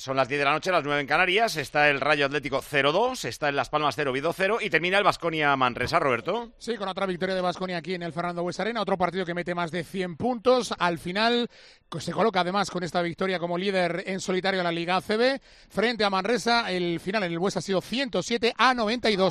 Son las 10 de la noche, las 9 en Canarias. Está el Rayo Atlético 0-2, está en Las Palmas 0, Oviedo 0 y termina el Baskonia Manresa, Roberto. Sí, con otra victoria de Baskonia aquí en el Fernando Buesa Arena, otro partido que mete más de 100 puntos. Al final se coloca además con esta victoria como líder en solitario en la Liga ACB frente a Manresa. El final en el Buesa ha sido 107-92.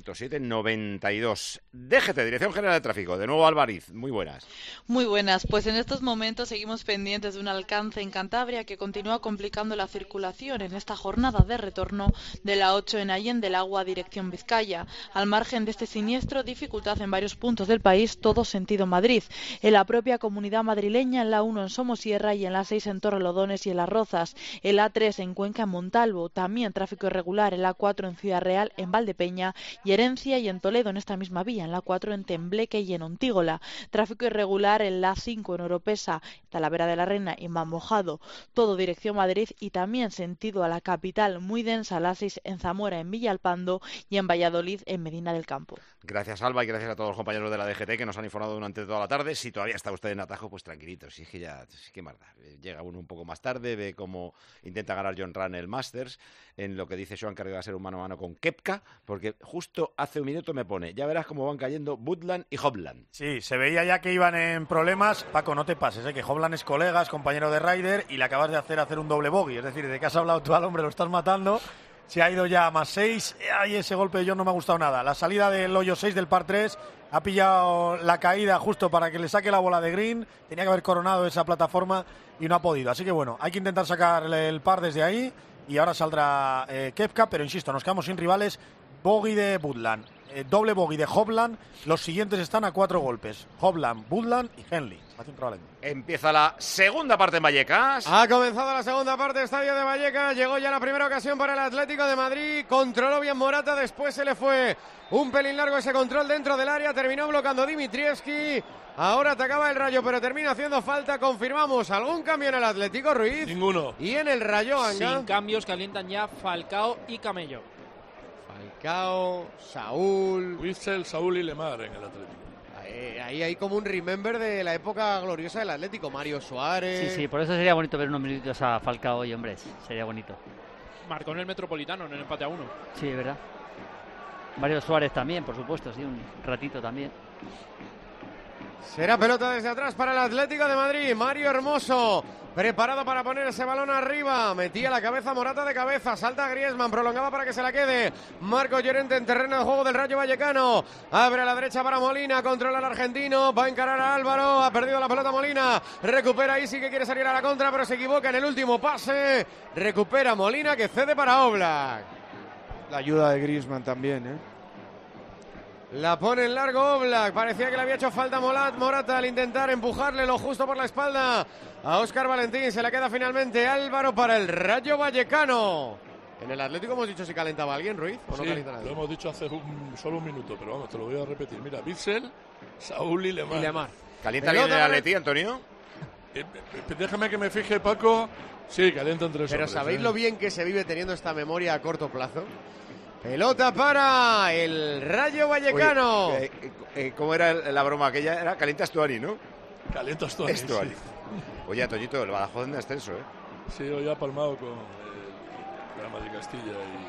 107-92. DGT, Dirección General de Tráfico. De nuevo Álvarez, muy buenas. Muy buenas, pues en estos momentos seguimos pendientes de un alcance en Cantabria que continúa complicando la circulación en esta jornada de retorno de la 8 en Allende del Agua dirección Vizcaya. Al margen de este siniestro, dificultad en varios puntos del país, todo sentido Madrid. En la propia comunidad madrileña, en la 1 en Somosierra y en la 6 en Torrelodones y en Las Rozas. El A3 en Cuenca, en Montalvo. También tráfico irregular en la 4 en Ciudad Real, en Valdepeña y Herencia y en Toledo en esta misma vía, en la 4 en Tembleque y en Ontígola. Tráfico irregular en la 5 en Oropesa, Talavera de la Reina y Mamojado. Todo dirección Madrid y también sentido a la capital, muy densa la 6 en Zamora, en Villalpando y en Valladolid, en Medina del Campo. Gracias, Alba, y gracias a todos los compañeros de la DGT que nos han informado durante toda la tarde. Si todavía está usted en atajo, pues tranquilito. Si es que ya, qué más da. Llega uno un poco más tarde, ve cómo intenta ganar John Ran el Masters, en lo que dice Joan que va a ser un mano a mano con Koepka, porque justo hace un minuto me pone, ya verás cómo van cayendo Butland y Hovland. Sí, se veía ya que iban en problemas. Paco, no te pases, que Hovland es colega, es compañero de Ryder y le acabas de hacer un doble bogey. Es decir, de que has hablado tú al hombre, lo estás matando. Se ha ido ya a más 6. Ay, ese golpe de John no me ha gustado nada. La salida del hoyo 6 del par 3 ha pillado la caída justo para que le saque la bola de green. Tenía que haber coronado esa plataforma y no ha podido. Así que bueno, hay que intentar sacar el par desde ahí y ahora saldrá Koepka, pero insisto, nos quedamos sin rivales. Bogey de Butland, doble bogey de Hovland. Los siguientes están a 4 golpes. Hovland, Butland y Henley. Empieza la segunda parte en Vallecas. Ha comenzado la segunda parte del estadio de Vallecas. Llegó ya la primera ocasión para el Atlético de Madrid. Controló bien Morata, después se le fue un pelín largo ese control dentro del área. Terminó bloqueando Dimitrievski. Ahora atacaba el Rayo, pero termina haciendo falta. Confirmamos, ¿algún cambio en el Atlético, Ruiz? Ninguno. Y en el Rayo, Anga. Sin cambios, calientan ya Falcao y Camello. Falcao, Saúl... Witsel, Saúl y Lemar en el Atlético. Ahí hay como un remember de la época gloriosa del Atlético. Mario Suárez... Sí, por eso sería bonito ver unos minutitos a Falcao hoy, hombre. Sería bonito. Marcó en el Metropolitano, en el empate a 1. Sí, es verdad. Mario Suárez también, por supuesto, sí, un ratito también. Será pelota desde atrás para el Atlético de Madrid. Mario Hermoso, preparado para poner ese balón arriba. Metía la cabeza Morata de cabeza. Salta Griezmann, prolongaba para que se la quede. Marcos Llorente en terreno de juego del Rayo Vallecano. Abre a la derecha para Molina. Controla al argentino. Va a encarar a Álvaro. Ha perdido la pelota Molina. Recupera ahí, sí que quiere salir a la contra, pero se equivoca en el último pase. Recupera Molina, que cede para Oblak. La ayuda de Griezmann también, La pone en largo Oblak. Parecía que le había hecho falta Morata al intentar empujarle lo justo por la espalda a Óscar Valentín. Se la queda finalmente Álvaro para el Rayo Vallecano. En el Atlético hemos dicho si calentaba alguien, Ruiz, o no calienta nadie. Lo hemos dicho hace solo un minuto, pero vamos, te lo voy a repetir. Mira, Witsel, Saúl y Lemar. ¿Calienta alguien en el Atleti, Antonio? Déjame que me fije, Paco. Sí, calientan 3 Pero hombres. ¿sabéis lo bien que se vive teniendo esta memoria a corto plazo? Pelota para el Rayo Vallecano. Oye, ¿cómo era la broma aquella? Era calienta Estuani, ¿no? Calienta Estuani. Sí. Oye, Toñito, el Badajoz en descenso, Sí, hoy ha palmado con el Drama de Castilla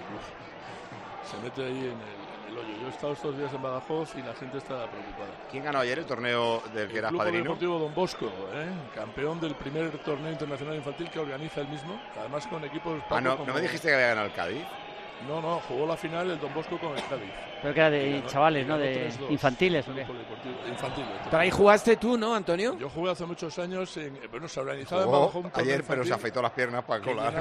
y se mete ahí en el hoyo. Yo he estado estos días en Badajoz y la gente está preocupada. ¿Quién ganó ayer el torneo del que eras Club padrino? Deportivo Don Bosco, campeón del primer torneo internacional infantil que organiza él mismo, además con equipos... ¿No me dijiste que había ganado el Cádiz? No, jugó la final el Don Bosco con el Cádiz. Pero que era de chavales, ¿no? De infantiles, ¿o qué? Infantiles. Pero ahí jugaste tú, ¿no, Antonio? Yo jugué hace muchos años, se organizaba en Badajoz ayer, pero se afeitó las piernas para colar.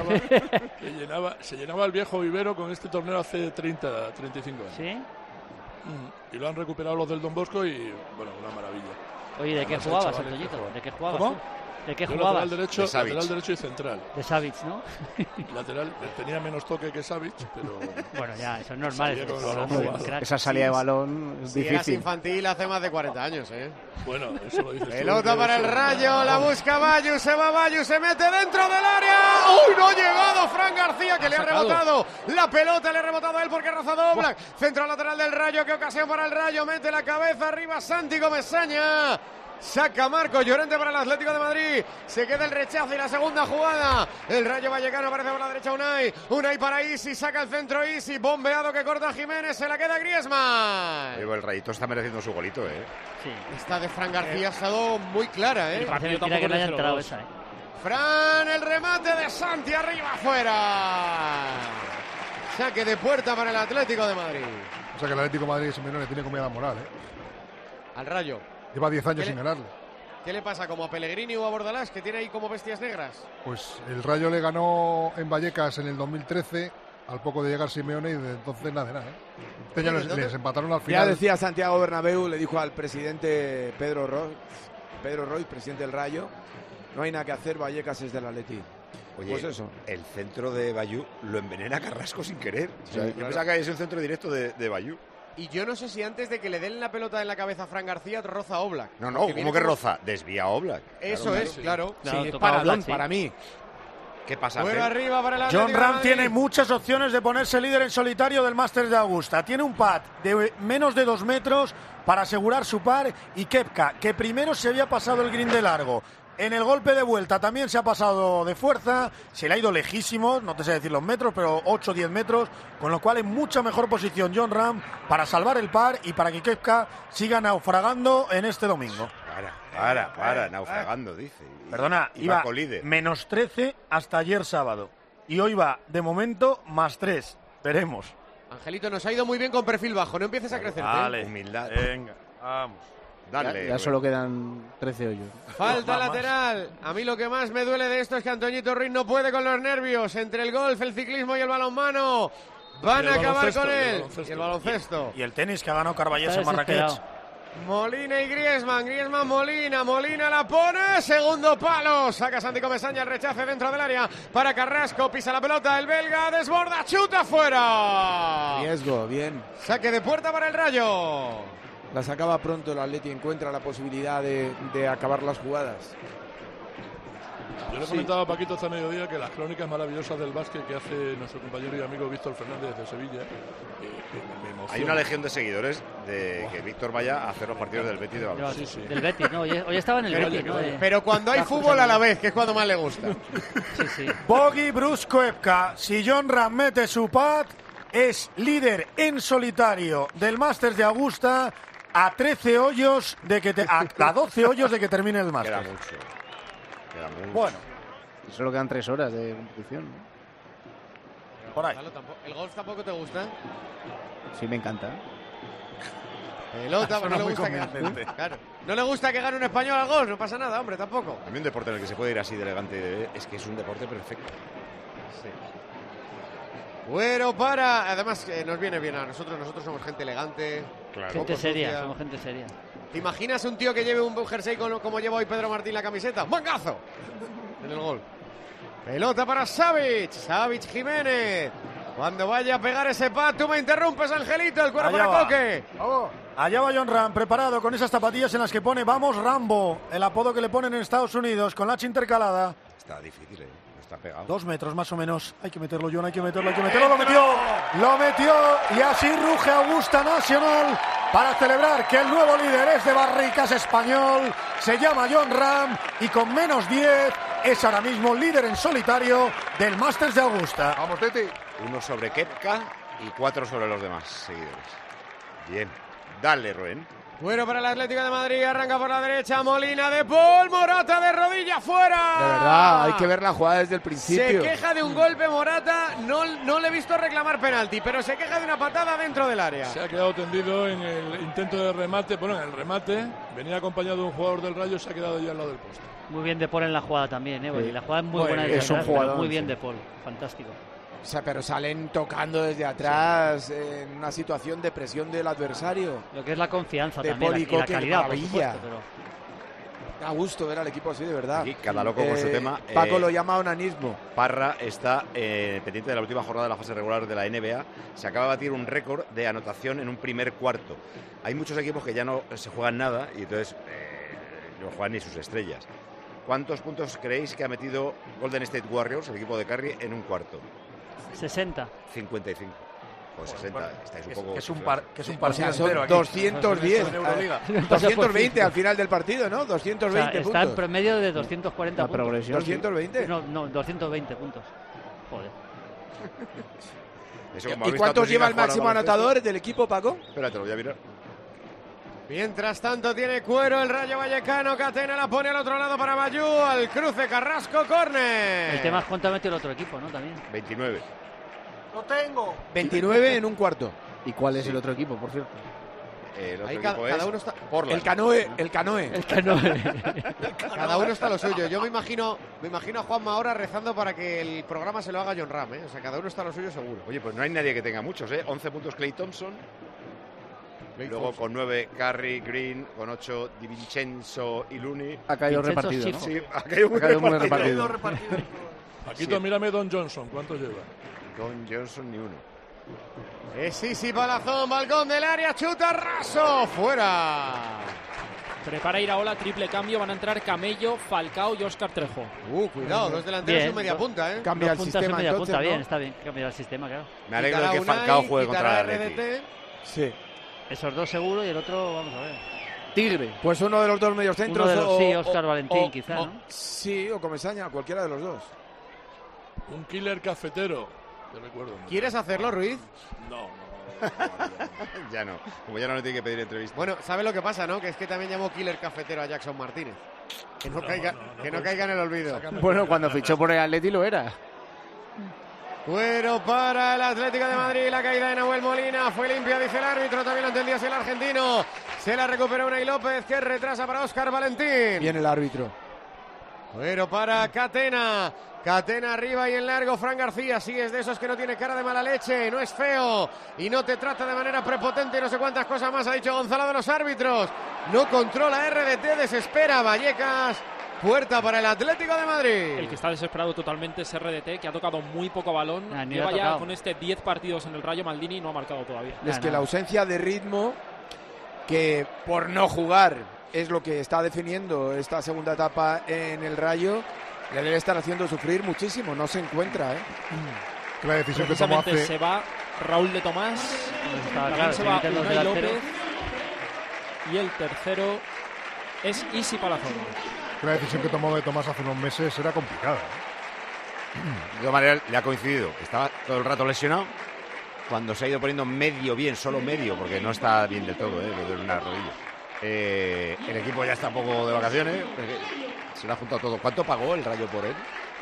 Se llenaba el viejo vivero con este torneo hace 30, 35 años. ¿Sí? Y lo han recuperado los del Don Bosco y, bueno, una maravilla. Oye, ¿de qué jugabas, Antoñito? ¿De qué jugabas? ¿Cómo? ¿De qué Yo jugabas? Lateral derecho y central. De Savic, ¿no? Lateral, tenía menos toque que Savic, pero... Bueno, ya, eso es normal. Esa salida de balón es difícil. Eras infantil hace más de 40 años, Bueno, eso lo dices tú. Pelota para el Rayo, la busca Bayu, se va Bayu, se mete dentro del área. ¡Uy, no ha llegado Fran García, que le ha rebotado la pelota, le ha rebotado a él porque ha rozado Oblak. Centro lateral del Rayo, qué ocasión para el Rayo, mete la cabeza arriba Santi Comesaña. Saca Marcos Llorente para el Atlético de Madrid. Se queda el rechazo y la segunda jugada. El Rayo Vallecano aparece por la derecha Unai. Unai para Isi, saca el centro Isi. Bombeado que corta Jiménez, se la queda Griezmann. El Rayito está mereciendo su golito, Sí. Esta de Fran García ha estado muy clara, El partido Mira que tampoco no haya es entrado 0-2. esa, Fran, el remate de Santi arriba afuera. Saque de puerta para el Atlético de Madrid. O sea que el Atlético de Madrid, Simeone, le tiene comida moral, ¿eh? Al Rayo. Lleva 10 años ¿Qué sin le- ganarle. ¿Qué le pasa? ¿Como a Pellegrini o a Bordalás, que tiene ahí como bestias negras? Pues el Rayo le ganó en Vallecas en el 2013, al poco de llegar Simeone, y desde entonces nada de nada, ¿eh? Este ya les empataron al Ya final. decía Santiago Bernabéu, le dijo al presidente Pedro Roy, presidente del Rayo, no hay nada que hacer, Vallecas es del Atleti. Oye, Pues eso. el centro de Bayú lo envenena Carrasco sin querer. O sea, Sí, yo claro. pensaba que es un centro directo de Bayú. Y yo no sé si antes de que le den la pelota en la cabeza a Fran García roza a Oblak. No, Porque ¿cómo viene que como- roza? Desvía a Oblak. Eso Claro, es, claro. claro. Claro, Sí, tocaba paradón Oblak, sí. para mí. ¿Qué pasa? Fuera Ángel? arriba para el Atlético John de Ram Madrid. tiene muchas opciones de ponerse líder en solitario del Masters de Augusta. Tiene un pad de menos de 2 metros para asegurar su par, y Koepka, que primero se había pasado el green de largo. En el golpe de vuelta también se ha pasado de fuerza, se le ha ido lejísimo, no te sé decir los metros, pero 8 o 10 metros, con lo cual en mucha mejor posición John Ram para salvar el par y para que Koepka siga naufragando en este domingo. Para, naufragando, dice. Perdona, y iba va colíder. menos 13 hasta ayer sábado. Y hoy va, de momento, más 3. Veremos. Angelito, nos ha ido muy bien con perfil bajo. No empieces a crecer. Vale. Humildad. Venga, vamos. Dale. Ya Rubén. solo quedan 13 hoyos. Falta Vamos. lateral. A mí lo que más me duele de esto es que Antoñito Ruiz no puede con los nervios. Entre el golf, el ciclismo y el balonmano. Van Y a el acabar baloncesto, con y el él. baloncesto. Y el baloncesto. Y el tenis que ha ganado Carballés Está en Marrakech. desesperado. Molina y Griezmann. Griezmann, Molina. Molina la pone. Segundo palo. Saca Santi Comesaña el rechace dentro del área para Carrasco. Pisa la pelota. El belga desborda. Chuta fuera. Riesgo, bien. Saque de puerta para el Rayo. La sacaba pronto el Atleti, encuentra la posibilidad de acabar las jugadas. Yo le comentaba a Paquito hasta mediodía que las crónicas maravillosas del básquet que hace nuestro compañero y amigo Víctor Fernández de Sevilla me emociona. Hay una legión de seguidores de que Víctor vaya a hacer los partidos del Betis de No, baloncesto. Sí, sí. Del Betis, ¿no? Hoy estaba en el Betis, ¿no? Pero cuando hay fútbol a la vez, que es cuando más le gusta. Sí, sí. Bogey Bruce Koepka. Si John Ram mete su pad, es líder en solitario del Masters de Augusta a 13 hoyos de que a 12 hoyos de que termine el Queda Masters. mucho. Queda mucho. Bueno, Y solo quedan 3 horas de competición, ¿no? por ahí. ¿El golf tampoco te gusta? Sí, me encanta. Pelota, pero no le muy gusta que convincente. claro. No le gusta que gane un español al golf, no pasa nada, hombre, tampoco. A mí un deporte en el que se puede ir así de elegante es que es un deporte perfecto. Bueno, para. Además, nos viene bien a nosotros. Nosotros somos gente elegante. Claro. Gente Poco seria, sucia. somos gente seria. ¿Te imaginas un tío que lleve un jersey como lleva hoy Pedro Martín la camiseta? ¡Mangazo! En el gol. Pelota para Savic. Savic Jiménez. Cuando vaya a pegar ese pat, tú me interrumpes, Angelito. El cuero Allá para va. Coque. Allá va John Ram, preparado con esas zapatillas en las que pone Vamos Rambo, el apodo que le ponen en Estados Unidos, con la H intercalada. Está difícil, no está pegado. 2 metros más o menos. Hay que meterlo, John, hay que meterlo, hay que meterlo. ¡Lo metió! ¡Lo metió! Y así ruge Augusta Nacional para celebrar que el nuevo líder es de Barricas español. Se llama John Ram y con menos 10 es ahora mismo líder en solitario del Masters de Augusta. Vamos, Teti. 1 sobre Koepka y 4 sobre los demás seguidores. Bien. Dale, Rubén. Bueno para el Atlético de Madrid. Arranca por la derecha. Molina de Paul. Morata de rodilla fuera. De verdad, hay que ver la jugada desde el Se principio. queja de un golpe Morata. No le he visto reclamar penalti, pero se queja de una patada dentro del área. Se ha quedado tendido en el intento de remate. Bueno, en el remate venía acompañado de un jugador del Rayo, se ha quedado ya al lado del poste. Muy bien De Paul en la jugada también, ¿eh? Sí. La jugada es muy Muy buena bien, desde es un atrás, pero jugador, muy bien sí. De Paul. Fantástico. O sea, pero salen tocando desde atrás en una situación de presión del adversario. Lo que es la confianza De también Paul y y la Coque, calidad, por maravilla. supuesto. Pero... Da gusto ver al equipo así, de verdad. Aquí, cada loco con su tema. Paco lo llama onanismo. Parra está pendiente de la última jornada de la fase regular de la NBA. Se acaba de batir un récord de anotación en un primer cuarto. Hay muchos equipos que ya no se juegan nada y entonces no juegan ni sus estrellas. ¿Cuántos puntos creéis que ha metido Golden State Warriors, el equipo de Curry, en un cuarto? 60. 55. O 60, estáis un poco... Que es un O partido sea, son entero aquí. 210 En Euroliga. 220 al final del partido, ¿no? 220 O sea, puntos. está en promedio de 240 puntos. progresión. 220. No, 220 puntos. Joder. Eso, como ¿Y habéis cuántos estado lleva el jugando al máximo baloncesto. anotador del equipo, Paco? Espérate, lo voy a mirar. Mientras tanto tiene Cuero el Rayo Vallecano. Catena la pone al otro lado para Bayú. Al cruce Carrasco, córner. El tema es cuánto ha metido el otro equipo, ¿no? También. 29. ¡Lo tengo! 29 en un cuarto. ¿Y cuál es el otro equipo, por cierto? El otro Ahí equipo cada es uno está... Portland. El canoe. Cada uno está a lo suyo. Yo me imagino a Juanma ahora rezando para que el programa se lo haga John Ram, ¿eh? O sea, cada uno está a lo suyo seguro. Oye, pues no hay nadie que tenga muchos, ¿eh? 11 puntos Klay Thompson. Luego con 9 Curry, Green, con 8 Di Vincenzo y Looney. Ha caído Vincenzo repartido, ¿no? Sifo. Sí, ha caído muy muy repartido. repartido. Paquito, mírame Don Johnson, ¿cuántos lleva? Don Johnson ni uno. Sí, Palazón, balcón del área, chuta raso, fuera. Prepara Iraola, triple cambio. Van a entrar Camello, Falcao y Óscar Trejo. Cuidado, los delanteros Bien, son media punta, ¿eh? Cambia el Dos puntas sistema, en media entonces, punta, ¿no? bien, está bien. Cambiar el sistema, claro. Me alegro de que Quitará Falcao Unai, juegue contra quitará el Atleti. RDT. Sí. Esos dos seguro y el otro, vamos a ver. Tigre. Pues uno de los dos mediocentros. Uno de los, sí, Óscar Valentín, quizá, ¿no? Sí, o Comesaña, cualquiera de los dos. Un killer cafetero. Te recuerdo. ¿no? ¿Quieres hacerlo, Ruiz? No. Ya no. Como ya no le tiene que pedir entrevista. Bueno, ¿sabes lo que pasa, no? Que es que también llamó killer cafetero a Jackson Martínez. Que no caiga en el olvido. Bueno, cuando fichó por el Atleti lo era. Cuero para el Atlético de Madrid, la caída de Nahuel Molina, fue limpia, dice el árbitro, también lo entendía así el argentino. Se la recupera Unai López, que retrasa para Óscar Valentín. Viene el árbitro. Cuero para Catena. Catena arriba y en largo, Fran García, sí es de esos que no tiene cara de mala leche, no es feo y no te trata de manera prepotente y no sé cuántas cosas más ha dicho Gonzalo de los árbitros. No controla RDT, desespera Vallecas, puerta para el Atlético de Madrid. El que está desesperado totalmente es RDT, que ha tocado muy poco balón. Ni Lleva lo ha ya tocado. con 10 partidos en el Rayo. Maldini no ha marcado todavía. Es que la ausencia de ritmo, que por no jugar es lo que está definiendo esta segunda etapa en el Rayo, le debe estar haciendo sufrir muchísimo. No se encuentra, ¿eh? Que la decisión que tomó Precisamente hace... se va Raúl de Tomás. Estaba También claro, se se va meten los Unai delanteros. López. Y el tercero es Isi Palazón. Que la decisión que tomó de Tomás hace unos meses era complicada, ¿eh? De todas maneras, le ha coincidido. Estaba todo el rato lesionado. Cuando se ha ido poniendo medio bien, solo medio, porque no está bien del todo, lo de una rodilla. El equipo ya está un poco de vacaciones. Se lo ha juntado todo. ¿Cuánto pagó el Rayo por él?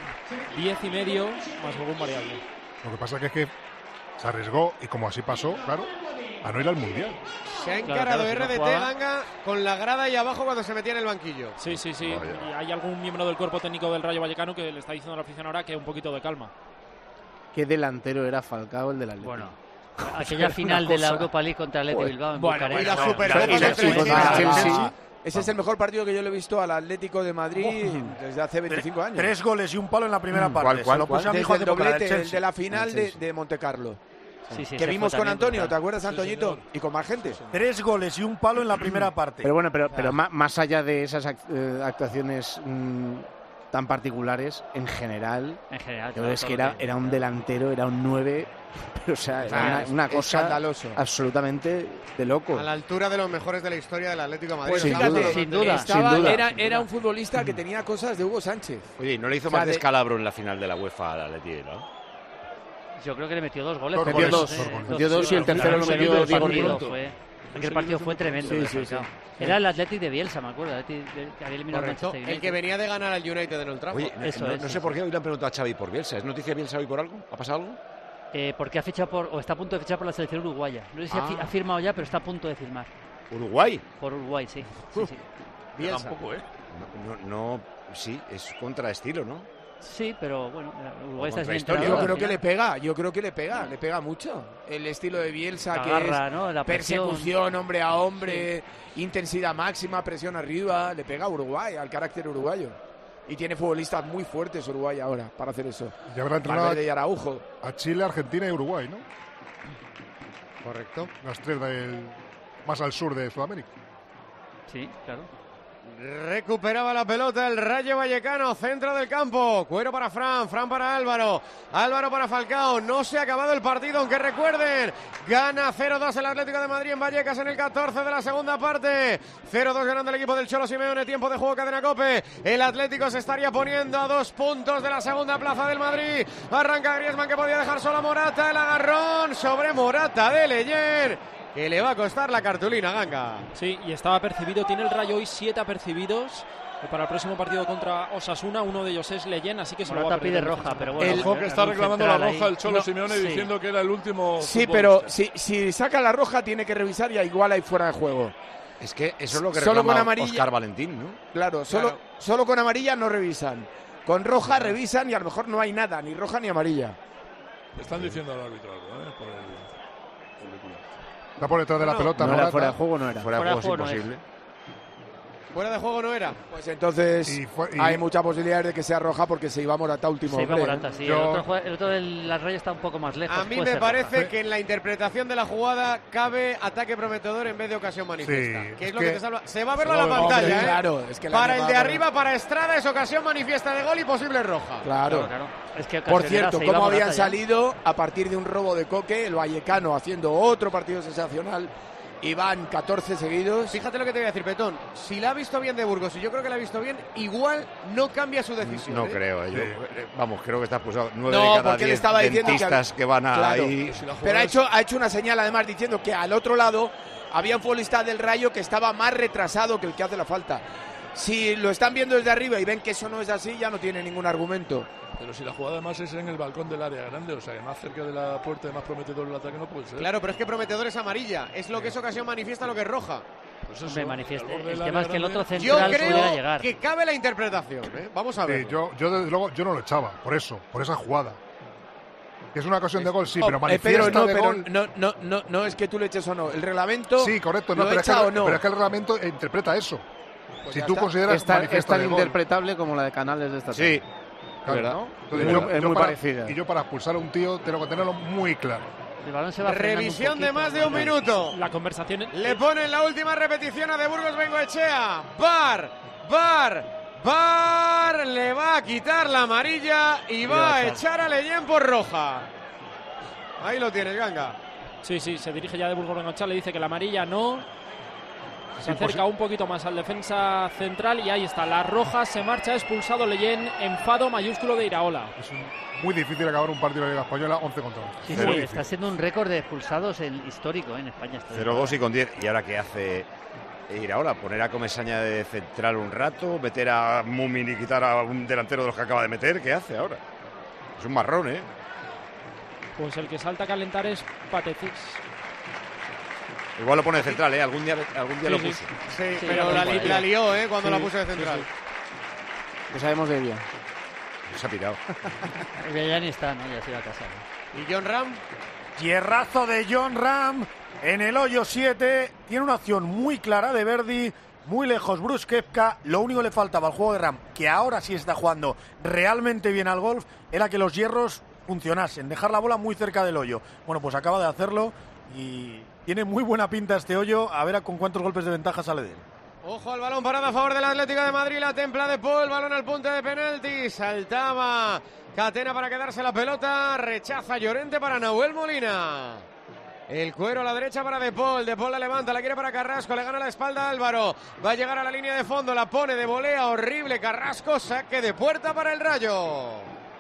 10,5 más algún variable. Lo que pasa que es que se arriesgó y como así pasó, claro, a no ir al Mundial. Se ha encarado claro, si no RDT jugaba. Langa con la grada ahí abajo cuando se metía en el banquillo. Sí. Vaya. Y hay algún miembro del cuerpo técnico del Rayo Vallecano que le está diciendo a la afición ahora que un poquito de calma. ¿Qué delantero era Falcao el del Atleti? Bueno, aquella final de la Europa League contra el Atleti Bilbao en Bucarest. y la no, Supercopa y la- contra el sí, contra Chelsea. el Chelsea. Ah. Ese es el mejor partido que yo le he visto al Atlético de Madrid desde hace 25 años. 3 goles y un palo en la primera parte. ¿Cuál, cuál, Se lo puse a mi Desde hijo el hace poco, la del doblete, el Chelsea. de la final El de, Chelsea. de Monte Carlo. Sí, Que ese vimos fue con también Antonio, ¿te brutal. acuerdas, Antoñito? Y con más gente. 3 goles y un palo en la primera parte. Pero bueno, pero más allá de esas actuaciones tan particulares, en general, En general, yo claro, creo es que todo era un delantero, era un 9, pero o sea, era una cosa escandaloso. absolutamente de loco. A la altura de los mejores de la historia del Atlético de Madrid. Pues Sin Estamos duda. hablando Sin de- duda. Estaba- sin duda. Era un futbolista que tenía cosas de Hugo Sánchez. Oye, ¿y no le hizo O sea, más de- descalabro en la final de la UEFA al Atleti, ¿no? Yo creo que le metió 2 goles. Dos por goles, lo dos menos, goles. Metió dos y el tercero lo metió Aquel Diego partido Pronto. fue- Aquel partido fue tremendo. Sí, de sí, Falcao. sí. Era el Athletic de Bielsa, me acuerdo. El Athletic que había eliminado al Correcto. Manchester United. El que venía de ganar al United en el Trafford. Oye, Eso no, es, no sí, sé sí. por qué hoy le han preguntado a Xavi por Bielsa. ¿Es noticia Bielsa hoy por algo? ¿Ha pasado algo? Porque ha fichado o está a punto de fichar por la selección uruguaya. No sé si ha firmado ya, pero está a punto de firmar. ¿Uruguay? Por Uruguay, sí. Sí. Bielsa. Tampoco, ¿eh? Sí, es contraestilo, ¿no? Sí, pero bueno, Uruguay está Contra bien historia. entrenado, Yo al creo que final. le pega, le pega mucho. El estilo de Bielsa, La que garra, es ¿no? La presión. persecución hombre a hombre, intensidad máxima, presión arriba, le pega a Uruguay, al carácter uruguayo. Y tiene futbolistas muy fuertes Uruguay ahora para hacer eso. Y habrá entrenado Valverde y Araujo. a Chile, Argentina y Uruguay, ¿no? Correcto. Las tres más al sur de Sudamérica. Sí, claro. Recuperaba la pelota el Rayo Vallecano, centro del campo. Cuero para Fran para Álvaro. Álvaro para Falcao. No se ha acabado el partido, aunque recuerden, gana 0-2 el Atlético de Madrid en Vallecas en el 14 de la segunda parte. 0-2 ganando el equipo del Cholo Simeone. Tiempo de juego, Cadena COPE. El Atlético se estaría poniendo a 2 puntos de la segunda plaza del Madrid. Arranca Griezmann, que podía dejar solo a Morata. El agarrón sobre Morata de Leyer, que le va a costar la cartulina, Ganga. Sí, y estaba apercibido. Tiene el Rayo hoy 7 apercibidos para el próximo partido contra Osasuna. Uno de ellos es Leyen, así que se lo va a perder. Pide roja, pero bueno. Ojo que está reclamando la roja el Cholo Simeone diciendo que era el último. Sí, pero si saca la roja tiene que revisar y igual hay fuera de juego. Es que eso es lo que solo reclama con amarilla, Óscar Valentín, ¿no? Claro, solo con amarilla no revisan. Con roja revisan y a lo mejor no hay nada, ni roja ni amarilla. Están diciendo al árbitro algo, por el Está por detrás de la pelota. No era fuera de juego, no era. Fuera de juego es imposible. Fuera de juego no era. Pues entonces hay muchas posibilidades de que sea roja porque se iba Morata último. Se iba Morata, sí. El otro de la raya está un poco más lejos. A mí me parece que en la interpretación de la jugada cabe ataque prometedor en vez de ocasión manifiesta. Sí, que es lo que te salva. Se va a verlo en la pantalla, ¿eh? Claro, es que para el de arriba, para Estrada, es ocasión manifiesta de gol y posible roja. Claro. Es que por cierto, cómo habían salido a partir de un robo de Coque, el Vallecano haciendo otro partido sensacional. Y van 14 seguidos. Fíjate lo que te voy a decir, Petón. Si la ha visto bien de Burgos, y yo creo que la ha visto bien, igual no cambia su decisión. No creo. Vamos, creo que está expulsado 9 de cada 10 dentistas que van ahí. Pero ha hecho una señal además diciendo que al otro lado había un futbolista del Rayo que estaba más retrasado que el que hace la falta. Si lo están viendo desde arriba y ven que eso no es así, ya no tiene ningún argumento. Pero si la jugada además es en el balcón del área grande, o sea, que más cerca de la puerta y más prometedor el ataque no puede ser. Claro, pero es que prometedor es amarilla. Es lo que es ocasión manifiesta, lo que es roja. Pues eso, me manifiesta. El tema es que el otro central yo creo pudiera llegar. Que cabe la interpretación, ¿eh? Vamos a ver. Yo desde luego yo no lo echaba, por esa jugada. Que es una ocasión de gol, sí, pero manifiesta Pedro, de gol. No es que tú le eches o no. El reglamento. Sí, correcto, no, pero es que el reglamento interpreta eso. Pues si tú consideras es tan interpretable como la de Canales de esta tarde. Sí. Claro, ¿no? Es muy parecida. Y yo para expulsar a un tío tengo que tenerlo muy claro. El balón se va revisión de más de un minuto. La conversación. Le ponen la última repetición a de Burgos Bengoechea. VAR. Le va a quitar la amarilla y va a echar a Leyen por roja. Ahí lo tienes, Ganga. Sí, se dirige ya de Burgos Bengoechea. Le dice que la amarilla no. Se acerca un poquito más al defensa central y ahí está, la roja, se marcha, expulsado Leyen, enfado mayúsculo de Iraola. Es muy difícil acabar un partido de la Liga Española 11 contra 11. Sí, está siendo un récord de expulsados histórico en España. 0-2 y con 10. ¿Y ahora qué hace Iraola? ¿Poner a Comesaña de central un rato? ¿Meter a Mumin y quitar a un delantero de los que acaba de meter? ¿Qué hace ahora? Es un marrón, ¿eh? Pues el que salta a calentar es Patecix. Igual lo pone de central, ¿eh? Algún día lo puso. Sí, pero la lió, cuando la puso de central. ¿Qué sabemos de ella? Se ha pirado. Ya ni está, ¿no? Ya se iba a casa. ¿Y John Ram? Hierrazo de John Ram en el hoyo 7. Tiene una acción muy clara de Verdi. Muy lejos Bruce Koepka. Lo único que le faltaba al juego de Ram, que ahora sí está jugando realmente bien al golf, era que los hierros funcionasen. Dejar la bola muy cerca del hoyo. Bueno, pues acaba de hacerlo y tiene muy buena pinta este hoyo. A ver con cuántos golpes de ventaja sale de él. Ojo al balón parado a favor del Atlético de Madrid. La templa de Paul. Balón al punto de penalti. Saltaba Catena para quedarse la pelota. Rechaza Llorente para Nahuel Molina. El cuero a la derecha para De Paul. De Paul la levanta, la quiere para Carrasco. Le gana la espalda a Álvaro. Va a llegar a la línea de fondo. La pone de volea. Horrible Carrasco. Saque de puerta para el Rayo.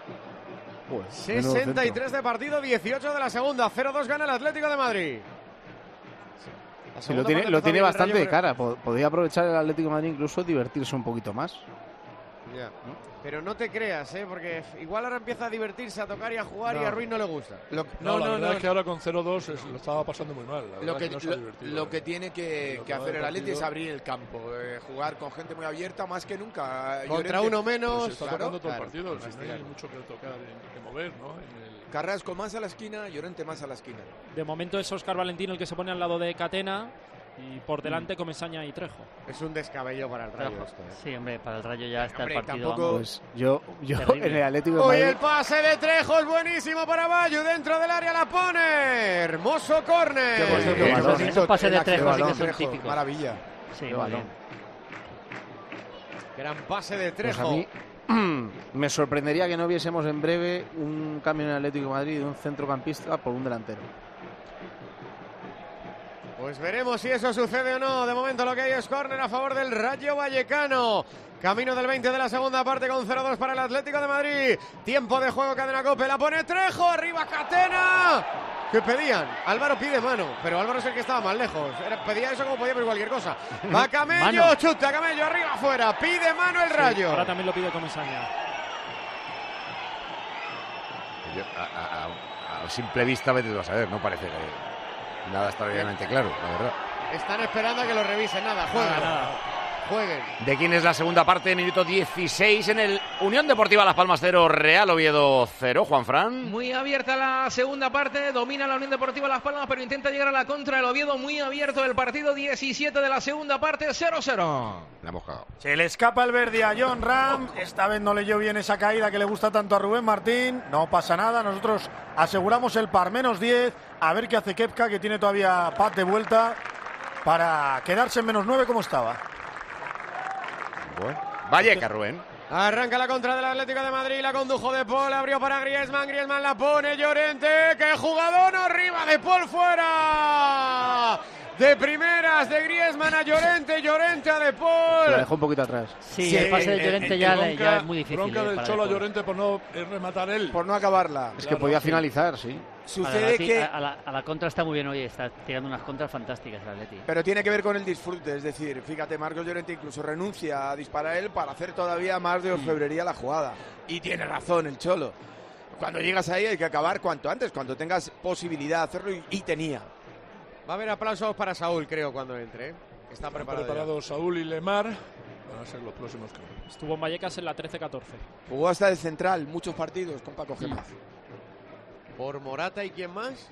63 de partido, 18 de la segunda. 0-2 gana el Atlético de Madrid. Sí, lo tiene bastante de cara. Podría aprovechar el Atlético de Madrid, incluso divertirse un poquito más. Ya. ¿No? Pero no te creas, porque igual ahora empieza a divertirse, a tocar y a jugar y a Ruiz no le gusta. La verdad es que ahora con 0-2 lo estaba pasando muy mal. Lo que tiene que hacer el Atlético es abrir el campo, jugar con gente muy abierta más que nunca. Contra uno menos. Se está tocando todo el partido, no hay mucho que tocar, que mover, ¿no? Carrasco más a la esquina, Llorente más a la esquina. De momento es Óscar Valentín el que se pone al lado de Catena. Y por delante Comesaña y Trejo. Es un descabello para el Rayo esto, Sí, hombre, para el Rayo ya está el partido. Tampoco, pues yo en el Atlético de Madrid... Hoy el pase de Trejo es buenísimo para Bayo. Dentro del área la pone. Hermoso córner. Esos pases de Trejo sí que son típicos. Maravilla. Sí, vale. Gran pase de Pues Trejo. a mí me sorprendería que no viésemos en breve un cambio en el Atlético de Madrid de un centrocampista por un delantero. Pues veremos si eso sucede o no. De momento lo que hay es córner a favor del Rayo Vallecano. Camino del 20 de la segunda parte con 0-2 para el Atlético de Madrid. Tiempo de juego, Cadena Cope. La pone Trejo, arriba Catena. ¿Qué pedían? Álvaro pide mano, pero Álvaro es el que estaba más lejos. Pedía eso como podía pedir cualquier cosa. Va Camello, chuta Camello, arriba afuera. Pide mano el Rayo. Sí, ahora también lo pide Comesaña. A simple vista, vete a saber, no parece que nada extraordinariamente claro, la verdad. Están esperando a que lo revisen. Nada, jueguen. Jueguen. ¿De quién es la segunda parte? Minuto 16 en el Unión Deportiva Las Palmas 0, Real Oviedo 0. Juanfran. Muy abierta la segunda parte, domina la Unión Deportiva Las Palmas, pero intenta llegar a la contra del Oviedo. Muy abierto el partido, 17 de la segunda parte, 0-0. La hemos cagado. Se le escapa el verde a John Ram. Esta vez no leyó bien esa caída que le gusta tanto a Rubén Martín. No pasa nada, nosotros aseguramos el par menos 10. A ver qué hace Kepka, que tiene todavía pat de vuelta para quedarse en menos 9 como estaba. Bueno. Valleca, Rubén. Arranca la contra del Atlético de Madrid, la condujo De Paul, abrió para Griezmann, Griezmann la pone, Llorente, ¡qué jugador! Arriba, De Paul fuera. De primeras, de Griezmann a Llorente, Llorente a De Paul. La dejó un poquito atrás. Sí, el pase de Llorente ya es muy difícil. Bronca del Cholo a Llorente por no rematar él. Por no acabarla. Es que podía finalizar, sí. Sucede que... A la contra está muy bien hoy, está tirando unas contras fantásticas el Atleti. Pero tiene que ver con el disfrute, es decir, fíjate, Marcos Llorente incluso renuncia a disparar él para hacer todavía más de orfebrería la jugada. Y tiene razón el Cholo. Cuando llegas ahí hay que acabar cuanto antes, cuando tengas posibilidad de hacerlo, y tenía. Va a haber aplausos para Saúl, creo, cuando entre. Está preparado Saúl y Lemar. Van a ser los próximos campeones. Estuvo en Vallecas en la 13-14. Jugó hasta de central, muchos partidos con Paco Gémez. Por Morata y quién más.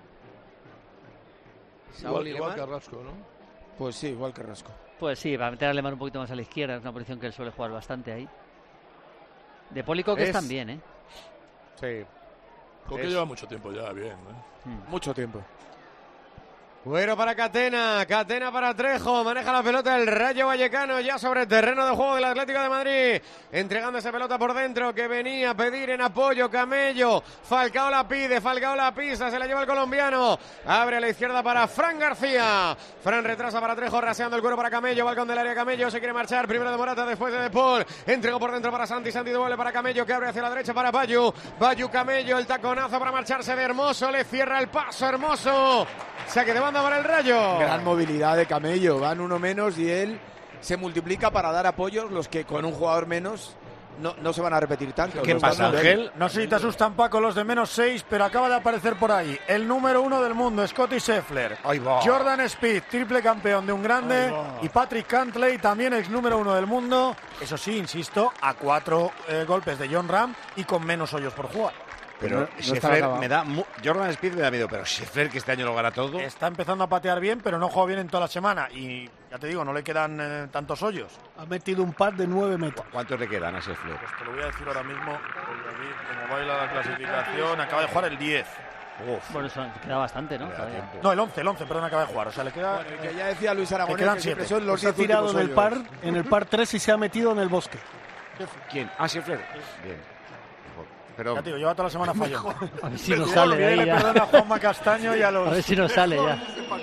Saúl igual Carrasco, ¿no? Pues sí, igual Carrasco. Pues sí, va a meter a Lemar un poquito más a la izquierda, es una posición que él suele jugar bastante ahí. De Pólico que están bien, ¿eh? Sí. Coque lleva mucho tiempo ya, bien, Mucho tiempo. Güero para Catena, Catena para Trejo, maneja la pelota el Rayo Vallecano ya sobre el terreno de juego del Atlético de Madrid, entregando esa pelota por dentro que venía a pedir en apoyo Camello, Falcao la pide, Falcao la pisa, se la lleva el colombiano, abre a la izquierda para Fran García, Fran retrasa para Trejo, raseando el cuero para Camello, balcón del área Camello, se quiere marchar, primero de Morata, después de Paul, entregó por dentro para Santi, Santi devuelve para Camello, que abre hacia la derecha para Bayu, Bayu Camello, el taconazo para marcharse de Hermoso, le cierra el paso Hermoso, saque de banda para el Rayo. Gran movilidad de Camello, van uno menos y él se multiplica para dar apoyos, los que con un jugador menos no se van a repetir tanto. ¿Qué pasa, Ángel? No sé si te asustan, Paco, los de menos 6, pero acaba de aparecer por ahí el número 1 del mundo, Scottie Scheffler. Jordan Speed, triple campeón de un grande, y Patrick Cantley, también ex número 1 del mundo. Eso sí, insisto, a 4 golpes de John Ram y con menos hoyos por jugar. Pero Scheffler me da... Jordan Speed me da miedo, pero Scheffler, que este año lo gana todo... Está empezando a patear bien, pero no juega bien en toda la semana. Y ya te digo, no le quedan tantos hoyos. Ha metido un par de 9 metros. ¿Cuántos le quedan a Scheffler? Pues te lo voy a decir ahora mismo, porque aquí, como baila la clasificación, acaba de jugar el 10. Bueno, eso queda bastante, ¿no? No, el 11, perdón, acaba de jugar. O sea, le queda... Bueno, que ya decía Luis Aragonés, quedan que siempre 7. son los Se ha 10 tirado últimos en el par 3 y se ha metido en el bosque. ¿Quién? Ah, Scheffler. Bien. Pero... Ya te digo, lleva toda la semana fallando. A ver si nos sale de ahí ya. Perdona a Juanma Castaño y a los... A ver si nos sale ya.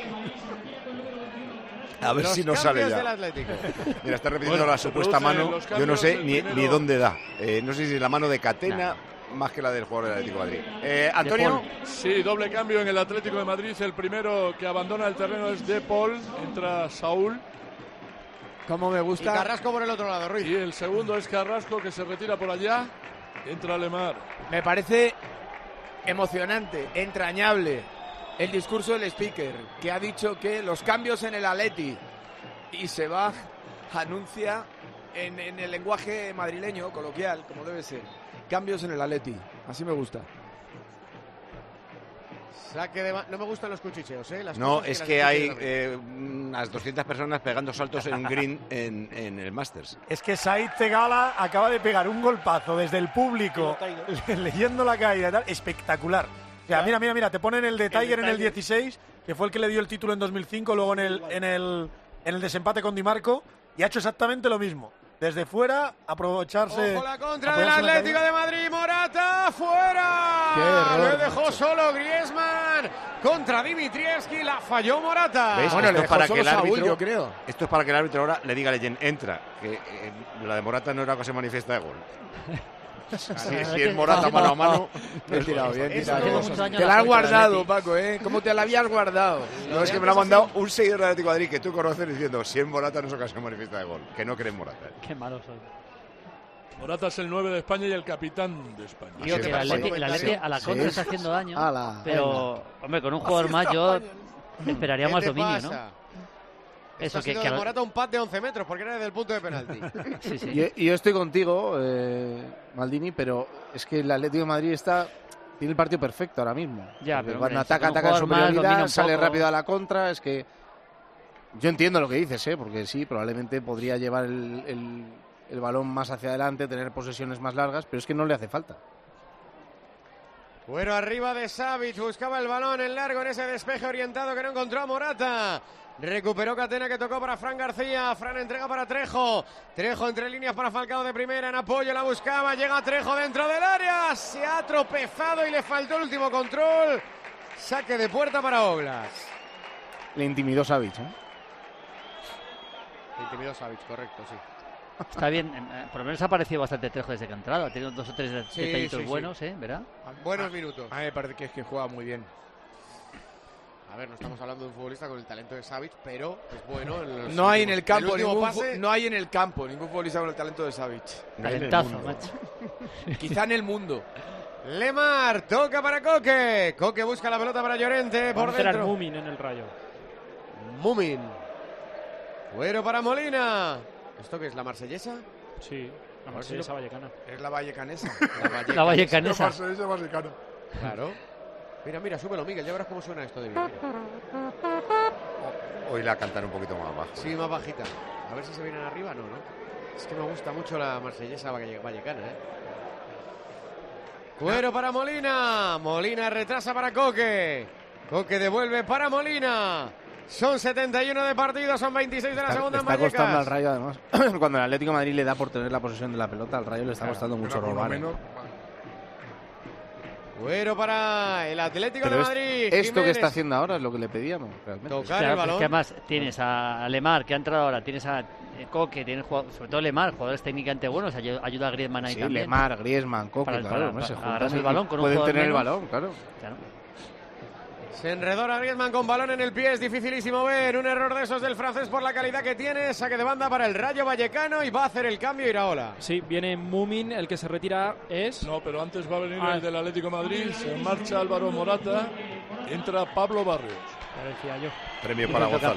A ver si nos sale ya. Mira, está repitiendo la supuesta mano. Yo no sé ni dónde da. No sé si es la mano de Catena más que la del jugador del Atlético de Madrid. Antonio. Sí, doble cambio en el Atlético de Madrid. El primero que abandona el terreno es De Paul. Entra Saúl. Como me gusta. Y Carrasco por el otro lado, Ruiz. Y el segundo es Carrasco, que se retira por allá. Entra Lemar. Me parece emocionante, entrañable el discurso del speaker, que ha dicho que los cambios en el Atleti, y se va, anuncia en el lenguaje madrileño, coloquial, como debe ser, cambios en el Atleti. Así me gusta. No me gustan los cuchicheos, ¿eh? No, es que hay unas 200 personas pegando saltos en un green en el Masters. Es que Said Tegala acaba de pegar un golpazo desde el público, leyendo la caída, espectacular. O sea, mira, te ponen el de Tiger en el 16, que fue el que le dio el título en 2005, luego en el desempate con Di Marco, y ha hecho exactamente lo mismo. desde fuera, aprovecharse. Ojo la contra del Atlético de Madrid, Morata, fuera. Qué error, Lo dejó solo Griezmann contra Dimitrievski, la falló Morata. ¿Ves? Bueno, Esto le es para dejó que el solo Saúl, árbitro, yo creo. Esto es para que el árbitro ahora le diga a Leyen, entra, que la de Morata no era cosa manifiesta de gol. Si es Morata mano a mano. Bien tirado, bien tirado. Haciendo mucho daño a Te la la has cuenta del guardado, Atleti. Paco, ¿eh? ¿Cómo te la habías guardado? No, es que me lo ha mandado un seguidor del Atlético de Madrid que tú conoces diciendo, si es Morata no es ocasión manifiesta de gol, que no crees Morata. Qué malo soy. Morata es el 9 de España y el capitán de España. Y el Atleti a la contra está haciendo daño. Pero, hombre, con un jugador más yo esperaría más dominio, ¿no? Eso ha sido de Morata un pad de 11 metros, porque era desde el punto de penalti. Y yo estoy contigo, Maldini, pero es que el Atlético de Madrid tiene el partido perfecto ahora mismo. Ya, pero cuando hombre, ataca en más, superioridad, sale poco. rápido a la contra, es que yo entiendo lo que dices, porque sí, probablemente podría llevar el balón más hacia adelante, tener posesiones más largas, pero es que no le hace falta. Bueno, arriba de Savic, buscaba el balón en largo en ese despeje orientado que no encontró a Morata. Recuperó Catena, que tocó para Fran García. Fran entrega para Trejo. Trejo entre líneas para Falcao de primera. En apoyo la buscaba. Llega Trejo dentro del área. Se ha tropezado y le faltó el último control. Saque de puerta para Oblak. Le intimidó Savic, Le intimidó Savic, correcto, sí. Está bien, por lo menos ha aparecido bastante Trejo desde que ha entrado. Ha tenido 2 o 3 detallitos buenos, ¿verdad? Buenos minutos. A mí me parece que es que juega muy bien. A ver, no estamos hablando de un futbolista con el talento de Savic, pero es bueno. No hay en el campo no hay en el campo ningún futbolista con el talento de Savic. Talentazo, macho. Quizá en el mundo. Lemar, toca para Coque. Coque busca la pelota para Llorente por dentro. Mumin en el Rayo. Mumin. Fuero para Molina. ¿Esto qué es, la marsellesa? Sí, la marsellesa vallecana. Es la vallecanesa. La vallecanesa. Marsellesa vallecana. Claro. Mira, súbelo, Miguel, ya verás cómo suena esto de bien. Hoy la cantan un poquito más bajo. Sí, más bajita. A ver si se vienen arriba, no. Es que me gusta mucho la marsellesa vallecana, Cuero para Molina. Molina retrasa para Coque. Coque devuelve para Molina. Son 71 de partido, son 26 de la segunda en Vallecas. Está costando al Vallecas. Rayo, además. Cuando el Atlético de Madrid le da por tener la posesión de la pelota, al Rayo le está costando mucho robar. Cuero para el Atlético Pero de Madrid. esto Jiménez. que está haciendo ahora es lo que le pedíamos, realmente. Tocar el balón. Es que además tienes a Lemar, que ha entrado ahora, tienes a Coque, tienes sobre todo Lemar, jugadores técnicamente buenos, ayuda a Griezmann ahí Sí, también. Lemar, Griezmann, Coque, claro. para Se agarrar juntan el balón con un pueden jugador tener el menos. balón, claro. Se enredó a Griezmann con balón en el pie, es dificilísimo ver. Un error de esos del francés por la calidad que tiene. Saque de banda para el Rayo Vallecano y va a hacer el cambio Iraola. Sí, viene Mumin, el que se retira es... No, pero antes va a venir el del Atlético de Madrid. Se marcha Álvaro Morata. Entra Pablo Barrios. Ya decía yo. Premio para Gonzalo.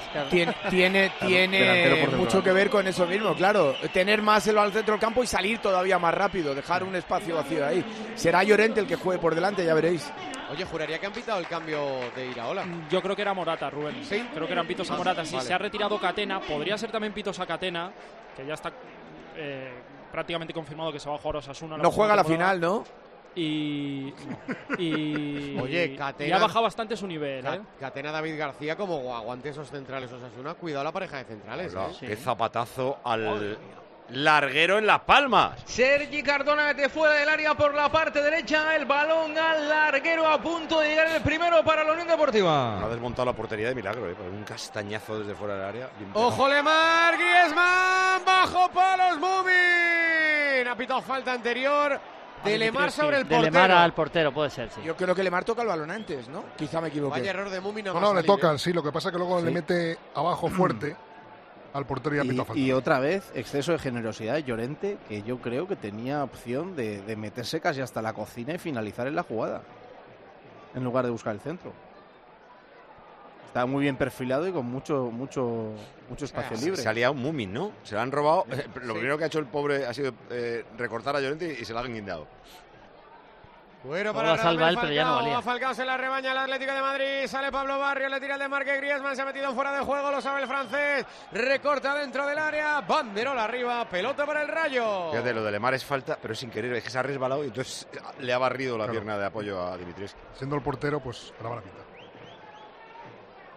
Tiene mucho que ver con eso mismo, claro. Tener más el balón al centro del campo y salir todavía más rápido, dejar un espacio vacío ahí. Será Llorente el que juegue por delante, ya veréis. Oye, juraría que han pitado el cambio de Iraola. Yo creo que era Morata, Rubén. ¿Sí? Creo que eran pitos a Morata. Si vale. se ha retirado Catena, podría ser también pitos a Catena, que ya está prácticamente confirmado que se va a jugar Osasuna. No juega la final, ¿no? Y Oye, Catena, y ha bajado bastante su nivel. Catena David García, como aguante esos centrales Osasuna, cuidado la pareja de centrales. Hola, qué zapatazo al larguero en Las Palmas. Sergi Cardona mete fuera del área por la parte derecha. El balón al larguero a punto de llegar el primero para la Unión Deportiva. Ha desmontado la portería de milagro, un castañazo desde fuera del área. ¡Ojo Lemar! ¡Griezmann! ¡Bajo palos Mumin! Ha pitado falta anterior de Lemar sobre el portero. De Lemar al portero, puede ser, sí. Yo creo que Lemar toca el balón antes, ¿no? Quizá me equivoqué. Vaya error de Mumin. No, le tocan, sí. Lo que pasa es que luego le mete abajo fuerte al portero y ha pitado falta. Y otra vez, exceso de generosidad de Llorente, que yo creo que tenía opción de meterse casi hasta la cocina y finalizar en la jugada, en lugar de buscar el centro. Estaba muy bien perfilado y con mucho espacio libre. Se ha liado un Mumin, ¿no? Se lo han robado. Lo primero que ha hecho el pobre ha sido recortar a Llorente y se lo han guindado. Bueno, para salva él, pero ya no valía. Falcao se la rebaña el Atlético de Madrid. Sale Pablo Barrios, le tira el desmarque. Griezmann se ha metido fuera de juego, lo sabe el francés. Recorta dentro del área. Banderola arriba, pelota para el Rayo. Fíjate, lo de Lemar es falta, pero es sin querer. Es que se ha resbalado y entonces le ha barrido la pierna de apoyo a Dimitrievski. Siendo el portero, pues la van a pitar.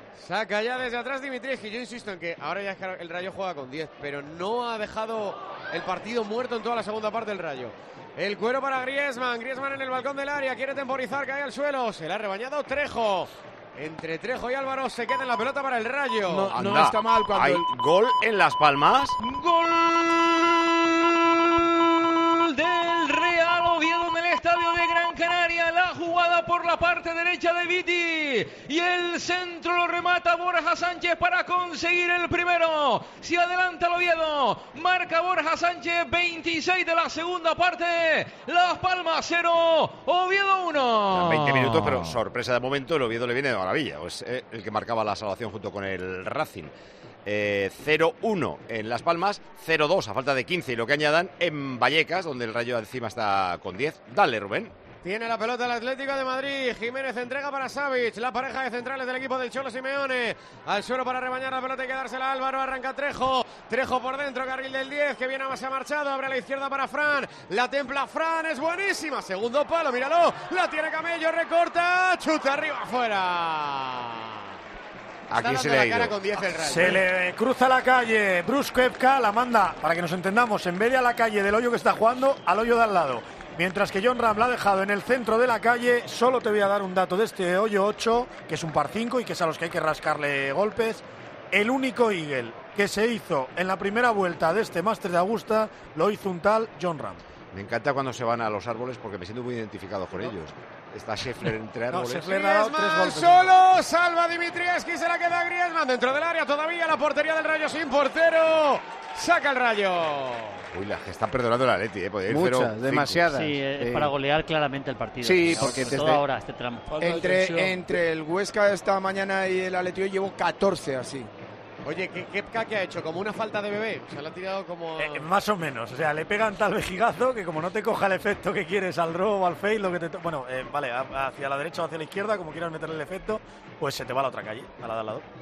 Saca ya desde atrás Dimitrievski. Yo insisto en que ahora ya es que el Rayo juega con 10, pero no ha dejado el partido muerto en toda la segunda parte del Rayo. El cuero para Griezmann. Griezmann en el balcón del área. Quiere temporizar, cae al suelo. Se la ha rebañado Trejo. Entre Trejo y Álvaro se queda en la pelota para el Rayo. No está mal cuando... ¿Hay gol en Las Palmas? Gol del Real Oviedo en el estadio de Gran Canaria. La jugada por la parte derecha de Viti. Y el centro lo remata Borja Sánchez para conseguir el primero. Se adelanta el Oviedo. Marca Borja Sánchez, 26 de la segunda parte. Las Palmas 0, Oviedo 1. 20 minutos, pero sorpresa de momento, el Oviedo le viene de maravilla. Es el que marcaba la salvación junto con el Racing. 0-1 en Las Palmas, 0-2 a falta de 15 y lo que añadan en Vallecas, donde el Rayo encima está con 10. Dale, Rubén. Tiene la pelota el Atlético de Madrid. Jiménez entrega para Savic. La pareja de centrales del equipo del Cholo Simeone. Al suelo para rebañar la pelota y quedársela a Álvaro. Arranca Trejo. Trejo por dentro, carril del 10. Que viene se ha marchado. Abre a la izquierda para Fran. La templa Fran. Es buenísima. Segundo palo. Míralo. La tiene Camello. Recorta. Chuta arriba. Afuera. Aquí se le ha ido. Con 10 el Rayo. Se le cruza la calle. Bruskevka la manda, para que nos entendamos, en vez de a la calle del hoyo que está jugando, al hoyo de al lado. Mientras que Jon Ram la ha dejado en el centro de la calle. Solo te voy a dar un dato de este hoyo 8, que es un par 5 y que es a los que hay que rascarle golpes. El único eagle que se hizo en la primera vuelta de este Máster de Augusta lo hizo un tal Jon Ram. Me encanta cuando se van a los árboles porque me siento muy identificado con ellos. Está Scheffler entre árboles. Scheffler ha dado 3 golpes. Solo salva Dimitrievski, se la queda Griezmann dentro del área todavía, la portería del Rayo sin portero. Saca el Rayo. Uy, la que está perdonando la Atleti, podría ir Muchas, 0-5. demasiadas. Sí, para golear claramente el partido. Sí, porque sobre todo ahora, este tramo. Entre el Huesca esta mañana y el Atleti hoy llevo 14 así. Oye, ¿qué ha hecho? ¿Como una falta de bebé? Se la ha tirado como... Más o menos, o sea, le pegan tal vejigazo que como no te coja el efecto que quieres al draw o al fade, lo que te... Bueno, vale, hacia la derecha o hacia la izquierda, como quieras meterle el efecto, pues se te va a la otra calle, a la de al lado.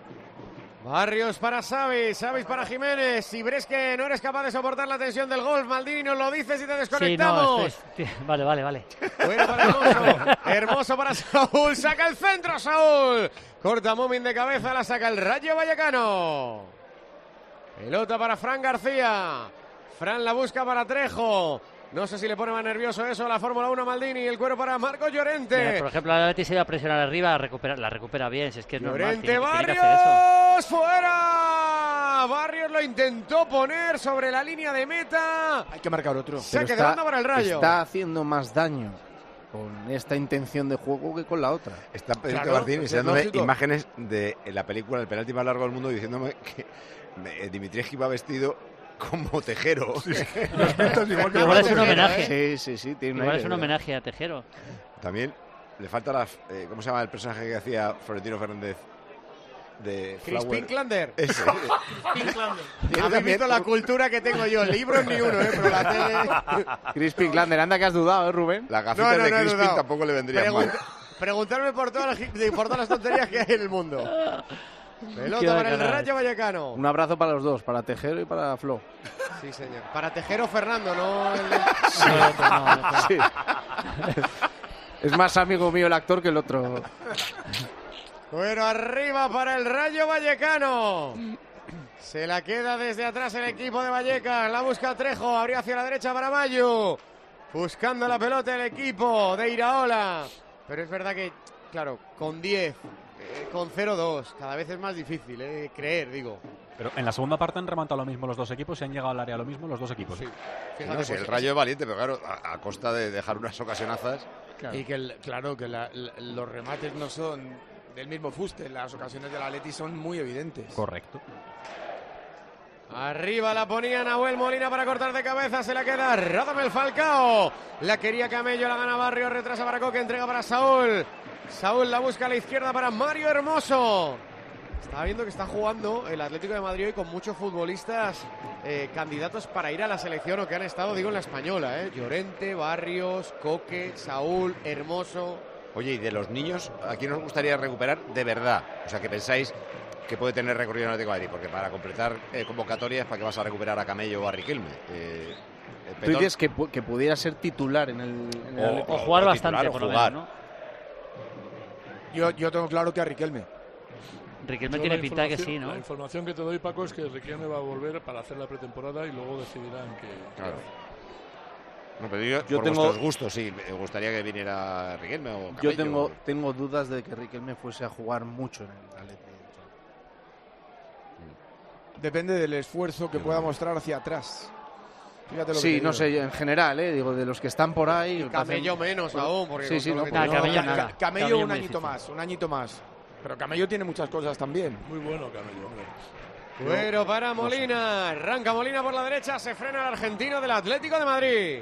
Barrios para Savic, Savic para Jiménez. Si ves que no eres capaz de soportar la tensión del golf, Maldini, nos lo dices y te desconectamos. Sí, no, vale. Bueno para Hermoso. Hermoso para Saúl. Saca el centro, Saúl. Corta Mumin de cabeza, la saca el Rayo Vallecano. Pelota para Fran García. Fran la busca para Trejo. No sé si le pone más nervioso eso a la Fórmula 1 Maldini. El cuero para Marco Llorente. Mira, por ejemplo, la Atleti se iba a presionar arriba, la recupera bien. Si es que es Llorente, normal, tiene que Barrios, hacer eso. fuera. Barrios lo intentó poner sobre la línea de meta. Hay que marcar otro. Saque de banda para el Rayo. Está haciendo más daño con esta intención de juego que con la otra. Está Martín enseñándome imágenes de la película El penalti más largo del mundo, diciéndome que Dimitrievski va vestido como Tejero. Sí. Igual es un homenaje. Sí. Igual es un homenaje a Tejero. También le falta la... ¿cómo se llama el personaje que hacía Florentino Fernández? De Chris Pinklander. Ese. ¿Habéis visto la cultura que tengo yo? Libros ni uno, pero la tele... Chris Pinklander, anda que has dudado, Rubén. Las gafitas de Chris Pink tampoco le vendrían mal. Preguntarme por todas las tonterías que hay en el mundo. Pelota para el Rayo Vallecano. Un abrazo para los dos, para Tejero y para Flo. Sí, señor. Para Tejero Fernando, no el... Sí. Es más amigo mío el actor que el otro. Bueno, arriba para el Rayo Vallecano. Se la queda desde atrás el equipo de Vallecas. La busca Trejo. Abrió hacia la derecha para Mayu. Buscando la pelota el equipo de Iraola. Pero es verdad que, claro, con 10, con 0-2, cada vez es más difícil creer, digo. Pero en la segunda parte han remontado lo mismo los dos equipos y han llegado al área lo mismo los dos equipos. Sí. Fíjate, no, el Rayo es valiente, pero claro, a costa de dejar unas ocasionazas. Claro. Y que, los remates no son del mismo fuste. Las ocasiones del Atleti son muy evidentes. Correcto. Arriba la ponía Nahuel Molina para cortar de cabeza. Se la queda Radamel Falcao. La quería Camello, la gana Barrio. Retrasa para Coque, entrega para Saúl. Saúl la busca a la izquierda para Mario Hermoso. Estaba viendo que está jugando el Atlético de Madrid hoy con muchos futbolistas candidatos para ir a la selección o que han estado, digo, en la española. Llorente, Barrios, Coque, Saúl, Hermoso. Oye, y de los niños, ¿a quién nos gustaría recuperar de verdad? O sea, que pensáis que puede tener recorrido en el Atlético de Madrid, porque para completar convocatorias, ¿para qué vas a recuperar a Camello o a Riquelme? Tú dices que pudiera ser titular en el Atlético. O jugar bastante, por lo menos, ¿no? Yo tengo claro que a Riquelme. Riquelme tiene pinta de que sí, ¿no? La información que te doy, Paco, es que Riquelme va a volver para hacer la pretemporada y luego decidirán que... Claro. No, pero yo por tengo vuestros gustos, sí. Me gustaría que viniera Riquelme o Camello. Yo tengo dudas de que Riquelme fuese a jugar mucho en el Atleti. Depende del esfuerzo que pueda mostrar hacia atrás. Fíjate lo que Sí, te no digo. sé, en general, digo, de los que están por ahí. Y Camello menos aún, porque sí, con todo no, lo que pues tiene. Camello nada. Camello Camello un muy añito difícil. más, un añito más. Pero Camello tiene muchas cosas también. Muy bueno, Camello, hombre. Cuero para Molina. Arranca Molina por la derecha. Se frena el argentino del Atlético de Madrid.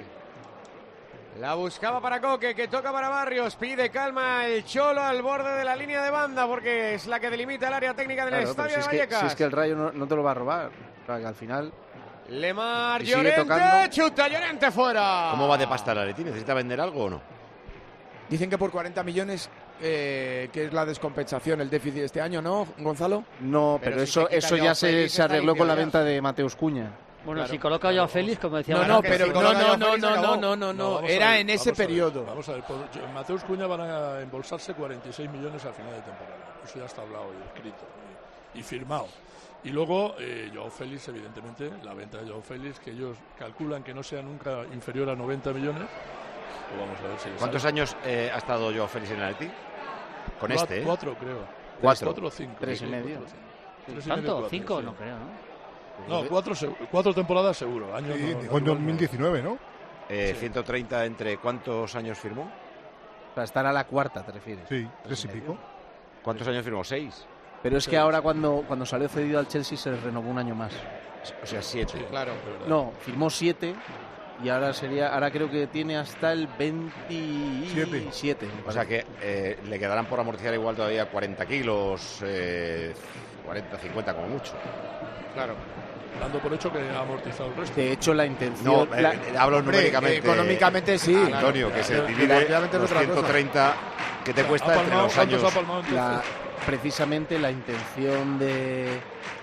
La buscaba para Coque, que toca para Barrios. Pide calma el Cholo al borde de la línea de banda, porque es la que delimita el área técnica del Claro, estadio pero de si Vallecas. es que el Rayo no te lo va a robar. Claro, que al final... Lemar Y sigue Llorente, tocando. chuta Llorente fuera. ¿Cómo va de pasta el Atleti? ¿Necesita vender algo o no? Dicen que por 40 millones, que es la descompensación, el déficit de este año, ¿no, Gonzalo? No, pero si eso, te quita eso Joao ya Félix, se está arregló limpio con la ya. venta de Mateus Cuña. Bueno, Claro. si coloca a Joao Félix, como decía No, Manolo, no, que pero si coloca a Joao Félix, no, Vamos era a ver, en ese vamos a ver, periodo. Vamos a ver, en Mateus Cuña van a embolsarse 46 millones al final de temporada. Eso ya está hablado y escrito y firmado. Y luego Joao Félix, evidentemente, la venta de Joao Félix, que ellos calculan que no sea nunca inferior a 90 millones. Pues vamos a ver si ¿Cuántos años ha estado Joao Félix en el Atleti? Con este, ¿eh? 4, creo. 4. 4 o 5. 3 y medio. ¿Tanto? 5 no creo, ¿no? No, 4 temporadas seguro. Años Sí, no, llegó en 2019, ¿no? 130 entre ¿cuántos años firmó? Para estar a la cuarta, te refieres. Sí, 3 y pico. ¿Cuántos años firmó? 6. Pero es que ahora cuando salió cedido al Chelsea se renovó un año más. O sea, 7. Claro. No, firmó 7 y ahora creo que tiene hasta el 27. O sea que le quedarán por amortizar igual todavía 40 kilos, 40, 50 como mucho. Claro. Dando por hecho que ha amortizado el resto. De hecho, la intención... No, hablo Hombre, numéricamente. económicamente sí. Antonio, Claro. que se Pero divide relativamente es los otra cosa. 130 que te cuesta entre los años. ¿Cuántos ha palmado entonces? Precisamente la intención de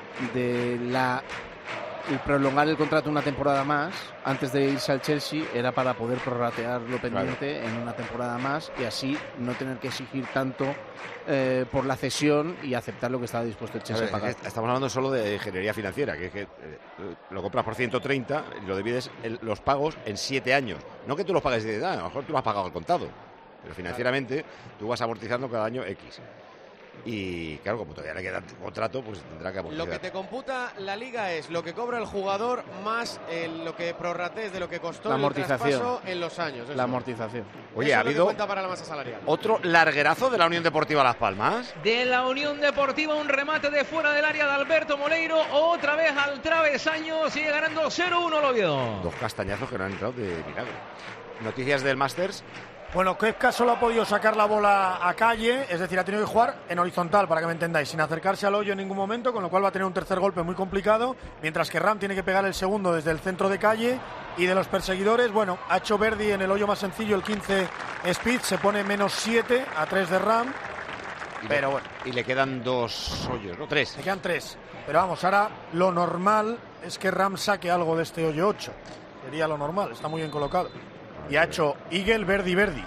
el prolongar el contrato una temporada más antes de irse al Chelsea era para poder prorratear lo pendiente en una temporada más y así no tener que exigir tanto por la cesión y aceptar lo que estaba dispuesto el Chelsea a pagar. Estamos hablando solo de ingeniería financiera, que es que lo compras por 130 y lo divides los pagos en 7 años. No que tú los pagues de edad, a lo mejor tú lo has pagado al contado, pero financieramente tú vas amortizando cada año X. Y claro, como todavía le queda contrato, pues tendrá que amortizar. Lo que te computa la liga es lo que cobra el jugador más lo que prorratees de lo que costó La el amortización. traspaso en los años. Eso. La amortización. Oye, Eso ha es lo que habido cuenta para la masa salarial. otro larguerazo de la Unión Deportiva Las Palmas. De la Unión Deportiva, un remate de fuera del área de Alberto Moleiro, otra vez al travesaño, sigue ganando 0-1 el Oviedo. 2 castañazos que no han entrado de milagro. Noticias del Masters. Bueno, Koepka solo ha podido sacar la bola a calle, es decir, ha tenido que jugar en horizontal, para que me entendáis, sin acercarse al hoyo en ningún momento, con lo cual va a tener un tercer golpe muy complicado, mientras que Ram tiene que pegar el segundo desde el centro de calle. Y de los perseguidores, bueno, ha hecho Verdi en el hoyo más sencillo, el 15 Speed, se pone -7 a 3 de Ram. Pero bueno. Y le quedan 2 hoyos, ¿no? 3. Le quedan 3. Pero vamos, ahora lo normal es que Ram saque algo de este hoyo 8. Sería lo normal, está muy bien colocado. Y ha hecho Eagle, Verdi, Verdi.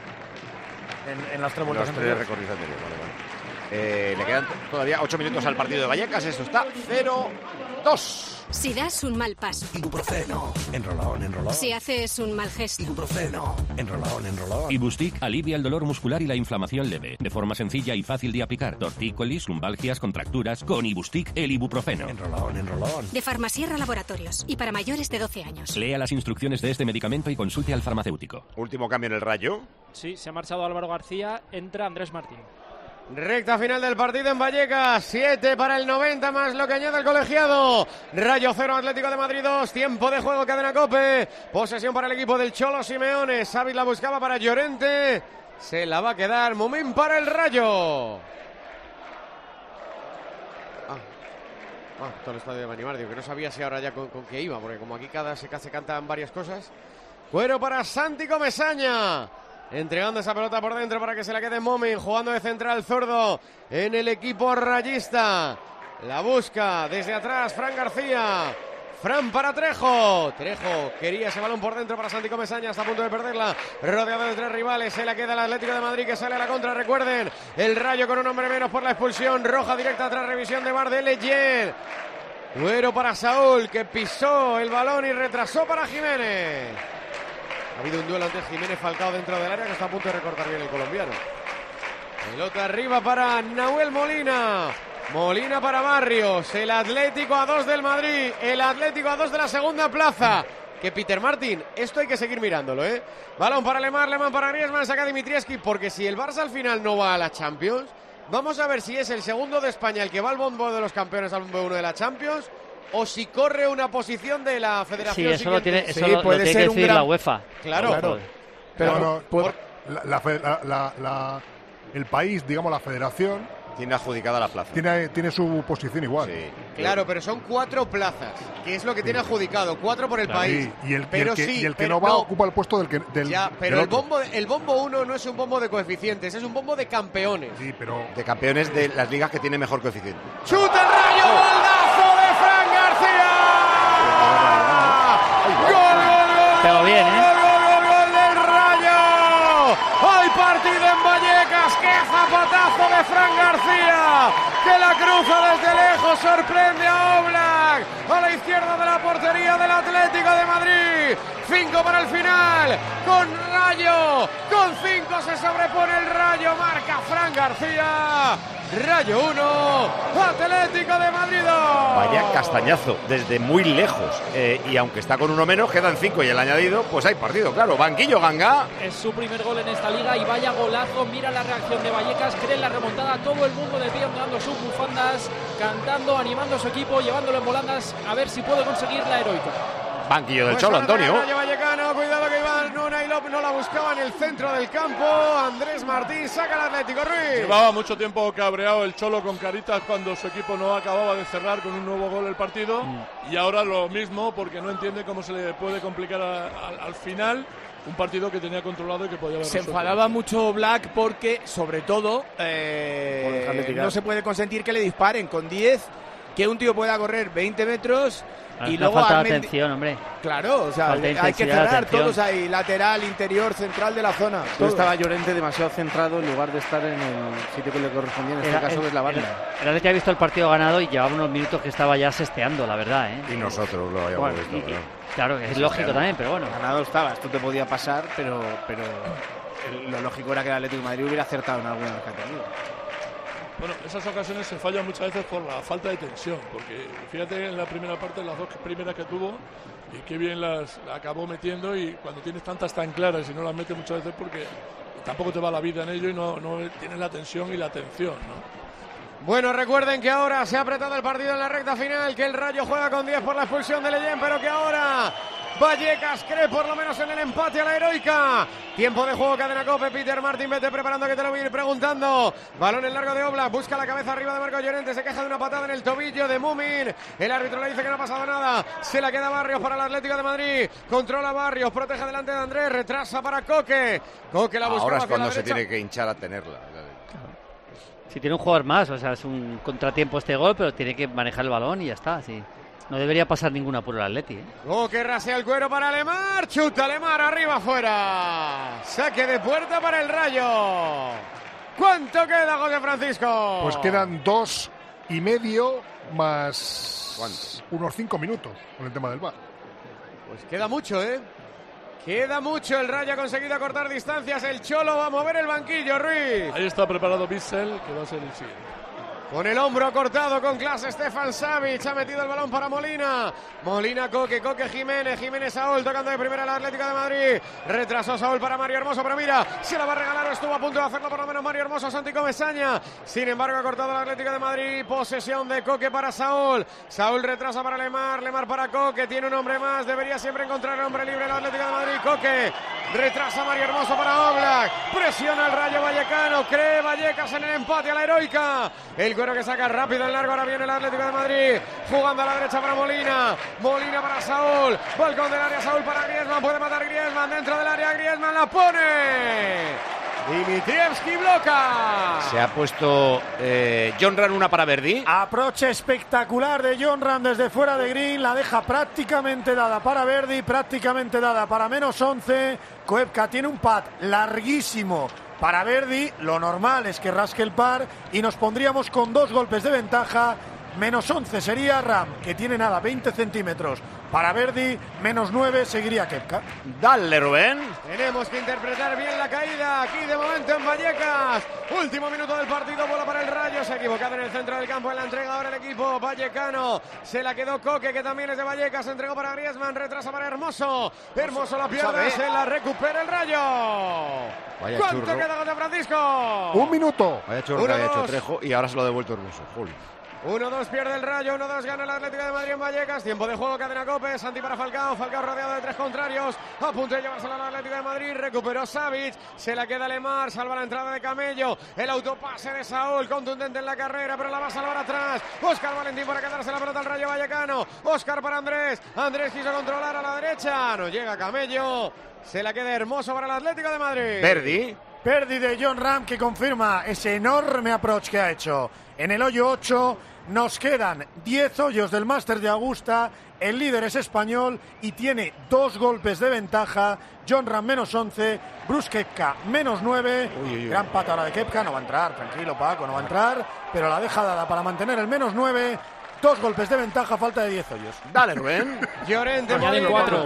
En las 3 vueltas Los 3 anteriores. recorridos anteriores, vale. Le quedan todavía 8 minutos al partido de Vallecas. Esto está 0-2. Si das un mal paso. Ibuprofeno. Enrolón, enrolón. Si haces un mal gesto. Ibuprofeno. Enrolón, enrolón. Ibustic alivia el dolor muscular y la inflamación leve. De forma sencilla y fácil de aplicar. Tortícolis, lumbalgias, contracturas. Con Ibustic, el ibuprofeno. Enrolón, enrolón. De Farmasierra Laboratorios. Y para mayores de 12 años. Lea las instrucciones de este medicamento y consulte al farmacéutico. Último cambio en el Rayo. Sí, se ha marchado Álvaro García, entra Andrés Martín. Recta final del partido en Vallecas, 7 para el 90 más lo que añade el colegiado. Rayo 0, Atlético de Madrid 2, tiempo de juego, cadena COPE. Posesión para el equipo del Cholo Simeone. Xavi la buscaba para Llorente. Se la va a quedar Mumín para el Rayo. Todo el estadio de Manimar, digo que no sabía si ahora ya con qué iba, porque como aquí se cantan varias cosas. Cuero para Santi Comesaña. Entregando esa pelota por dentro para que se la quede Momin, jugando de central zurdo en el equipo rayista. La busca desde atrás Fran García. Fran para Trejo. Trejo quería ese balón por dentro para Santi Comesaña, está a punto de perderla. Rodeado de 3 rivales, se la queda el Atlético de Madrid que sale a la contra. Recuerden, el Rayo con un hombre menos por la expulsión. Roja directa tras revisión de VAR de Leyen. Duero para Saúl, que pisó el balón y retrasó para Jiménez. Ha habido un duelo entre Jiménez Falcao dentro del área que está a punto de recortar bien el colombiano. Pelota arriba para Nahuel Molina. Molina para Barrios. El Atlético a 2 del Madrid. El Atlético a 2 de la segunda plaza. Que Peter Martin, esto hay que seguir mirándolo, ¿eh? Balón para Lemar, Lemar para Griezmann, saca Dimitrievski, porque si el Barça al final no va a la Champions, vamos a ver si es el segundo de España el que va al bombo de los campeones al bombo 1 de la Champions, o si corre una posición de la Federación. Sí, eso lo tiene, eso lo tiene que decir la UEFA. Claro. Pero el país, digamos, la federación tiene adjudicada la plaza. Tiene su posición igual. Sí. Claro, pero son 4 plazas, que es lo que tiene adjudicado, 4 por el país. Y el que no va ocupa el puesto del pero del el bombo 1 no es un bombo de coeficientes, es un bombo de campeones. Sí, pero de campeones de las ligas que tienen mejor coeficiente. ¡Chuta el Rayo! ¡Goldazo de Fran García! ¡Gol! Pero bien, ¿eh? ¡Gol del Rayo! ¡Hay partido en Vallecas! ¡Qué zapatazo de Fran García! Que la cruza desde lejos, sorprende a Oblak, a la izquierda de la portería del Atlético de Madrid. 5 para el final, con Rayo, con 5 se sobrepone el Rayo, marca Fran García. Rayo 1, Atlético de Madrid 2. Vaya castañazo, desde muy lejos. Y aunque está con uno menos, quedan 5 y el añadido, pues hay partido, claro. Banquillo Ganga. Es su primer gol en esta liga y vaya golazo. Mira la reacción de Vallecas, cree en la remontada. Todo el mundo de pie, dando sus bufandas, cantando, animando a su equipo, llevándolo en volandas, a ver si puede conseguir la heroica. Banquillo del Cholo, Antonio. Rayo Vallecano, cuidado que Iván Nuna y López no la buscaba en el centro del campo. Andrés Martín saca el Atlético, Ruiz. Llevaba mucho tiempo cabreado el Cholo con caritas cuando su equipo no acababa de cerrar con un nuevo gol el partido. Y ahora lo mismo, porque no entiende cómo se le puede complicar al final un partido que tenía controlado y que podía haber Se resuelto. enfadaba mucho Black porque, sobre todo, no se puede consentir que le disparen con 10, que un tío pueda correr 20 metros y luego falta de atención, hombre. Claro, o sea, Falta hay que cerrar atención. todos ahí, lateral, interior, central de la zona. Todo estaba Llorente demasiado centrado en lugar de estar en el sitio que le correspondía, en este caso es la banda. El Atlético ha visto el partido ganado y llevaba unos minutos que estaba ya sesteando, la verdad, ¿eh? Y nosotros lo habíamos visto, claro. Claro, es lógico también, pero bueno. Ganado estaba, esto te podía pasar, pero lo lógico era que el Atlético de Madrid hubiera acertado en alguna de las que ha tenido. Bueno, esas ocasiones se fallan muchas veces por la falta de tensión, porque fíjate en la primera parte, las 2 primeras que tuvo, y qué bien las acabó metiendo, y cuando tienes tantas tan claras y no las metes muchas veces porque tampoco te va la vida en ello y no tienes la tensión y la atención, ¿no? Bueno, recuerden que ahora se ha apretado el partido en la recta final, que el Rayo juega con 10 por la expulsión de Leyen, pero que ahora Vallecas cree por lo menos en el empate a la heroica. Tiempo de juego, cadena COPE, Peter Martin, vete preparando que te lo voy a ir preguntando. Balón en largo de Oblak, busca la cabeza arriba de Marco Llorente, se queja de una patada en el tobillo de Mumin. El árbitro le dice que no ha pasado nada, se la queda Barrios para el Atlético de Madrid. Controla Barrios, protege delante de Andrés, retrasa para Coque. Coque la busca. Ahora es hacia cuando la se derecha. tiene que hinchar a tenerla. Si tiene un jugador más, o sea, es un contratiempo este gol, pero tiene que manejar el balón y ya está, sí. No debería pasar ningún apuro al Atleti, ¿eh? Que rasea el cuero para Lemar, chuta Lemar, arriba afuera. Saque de puerta para el Rayo. ¿Cuánto queda, José Francisco? Pues quedan 2,5 más unos 5 minutos con el tema del VAR. Pues queda mucho, ¿eh? Queda mucho, el Rayo ha conseguido acortar distancias, el Cholo va a mover el banquillo, Ruiz. Ahí está preparado Bissell, que va a ser el siguiente. Con el hombro cortado con clase Stefan Savic, ha metido el balón para Molina. Molina, Coque, Jiménez, Saúl tocando de primera al Atlético de Madrid. Retrasó Saúl para Mario Hermoso, pero mira, se la va a regalar o estuvo a punto de hacerlo por lo menos Mario Hermoso, Santi Comesaña. Sin embargo, ha cortado el Atlético de Madrid, posesión de Coque para Saúl. Saúl retrasa para Lemar para Coque, tiene un hombre más, debería siempre encontrar el hombre libre el Atlético de Madrid. Coque, retrasa Mario Hermoso para Oblak, presiona el Rayo Vallecano, cree Vallecas en el empate a la heroica. El cuero que saca rápido en largo, ahora viene el Atlético de Madrid, jugando a la derecha para Molina para Saúl, balcón del área, Saúl para Griezmann, puede matar Griezmann, dentro del área Griezmann la pone Dimitrievski bloca. Se ha puesto John Ram una para Verdi. Aproche espectacular de John Ram desde fuera de green. La deja prácticamente dada para Verdi, prácticamente dada para -11. Koepka tiene un pad larguísimo para Verdi. Lo normal es que rasque el par y nos pondríamos con 2 golpes de ventaja. -11 sería Ram, que tiene nada, 20 centímetros. Para Verdi, -9 seguiría Koepka. Dale, Rubén. Tenemos que interpretar bien la caída aquí de momento en Vallecas. Último minuto del partido, bola para el Rayo. Se ha equivocado en el centro del campo en la entrega ahora el equipo vallecano. Se la quedó Coque, que también es de Vallecas. Se entregó para Griezmann, retrasa para Hermoso. Hermoso la pierde, se la recupera el Rayo. Vaya ¿Cuánto churro. queda, José Francisco? 1 minuto. Vaya churro que había hecho Trejo y ahora se lo ha devuelto Hermoso. Juli. 1-2 pierde el Rayo, 1-2 gana el Atlético de Madrid en Vallecas. Tiempo de juego, cadena Cope, Santi para Falcao. Falcao rodeado de 3 contrarios. A punto de llevársela al Atlético de Madrid. Recuperó Savic. Se la queda Lemar. Salva la entrada de Camello. El autopase de Saúl. Contundente en la carrera, pero la va a salvar atrás. Óscar Valentín para quedarse la pelota al Rayo Vallecano. Óscar para Andrés. Andrés quiso controlar a la derecha. No llega Camello. Se la queda Hermoso para el Atlético de Madrid. Verdi. Verdi de John Ram, que confirma ese enorme approach que ha hecho. En el hoyo 8 nos quedan 10 hoyos del Máster de Augusta. El líder es español y tiene 2 golpes de ventaja. John Ram -11, Brus Koepka -9. Gran pata ahora de Koepka, no va a entrar, tranquilo Paco, no va a entrar, pero la deja dada para mantener el -9. 2 golpes de ventaja, falta de 10 hoyos. Dale, Rubén. Llorente, Añaden 4.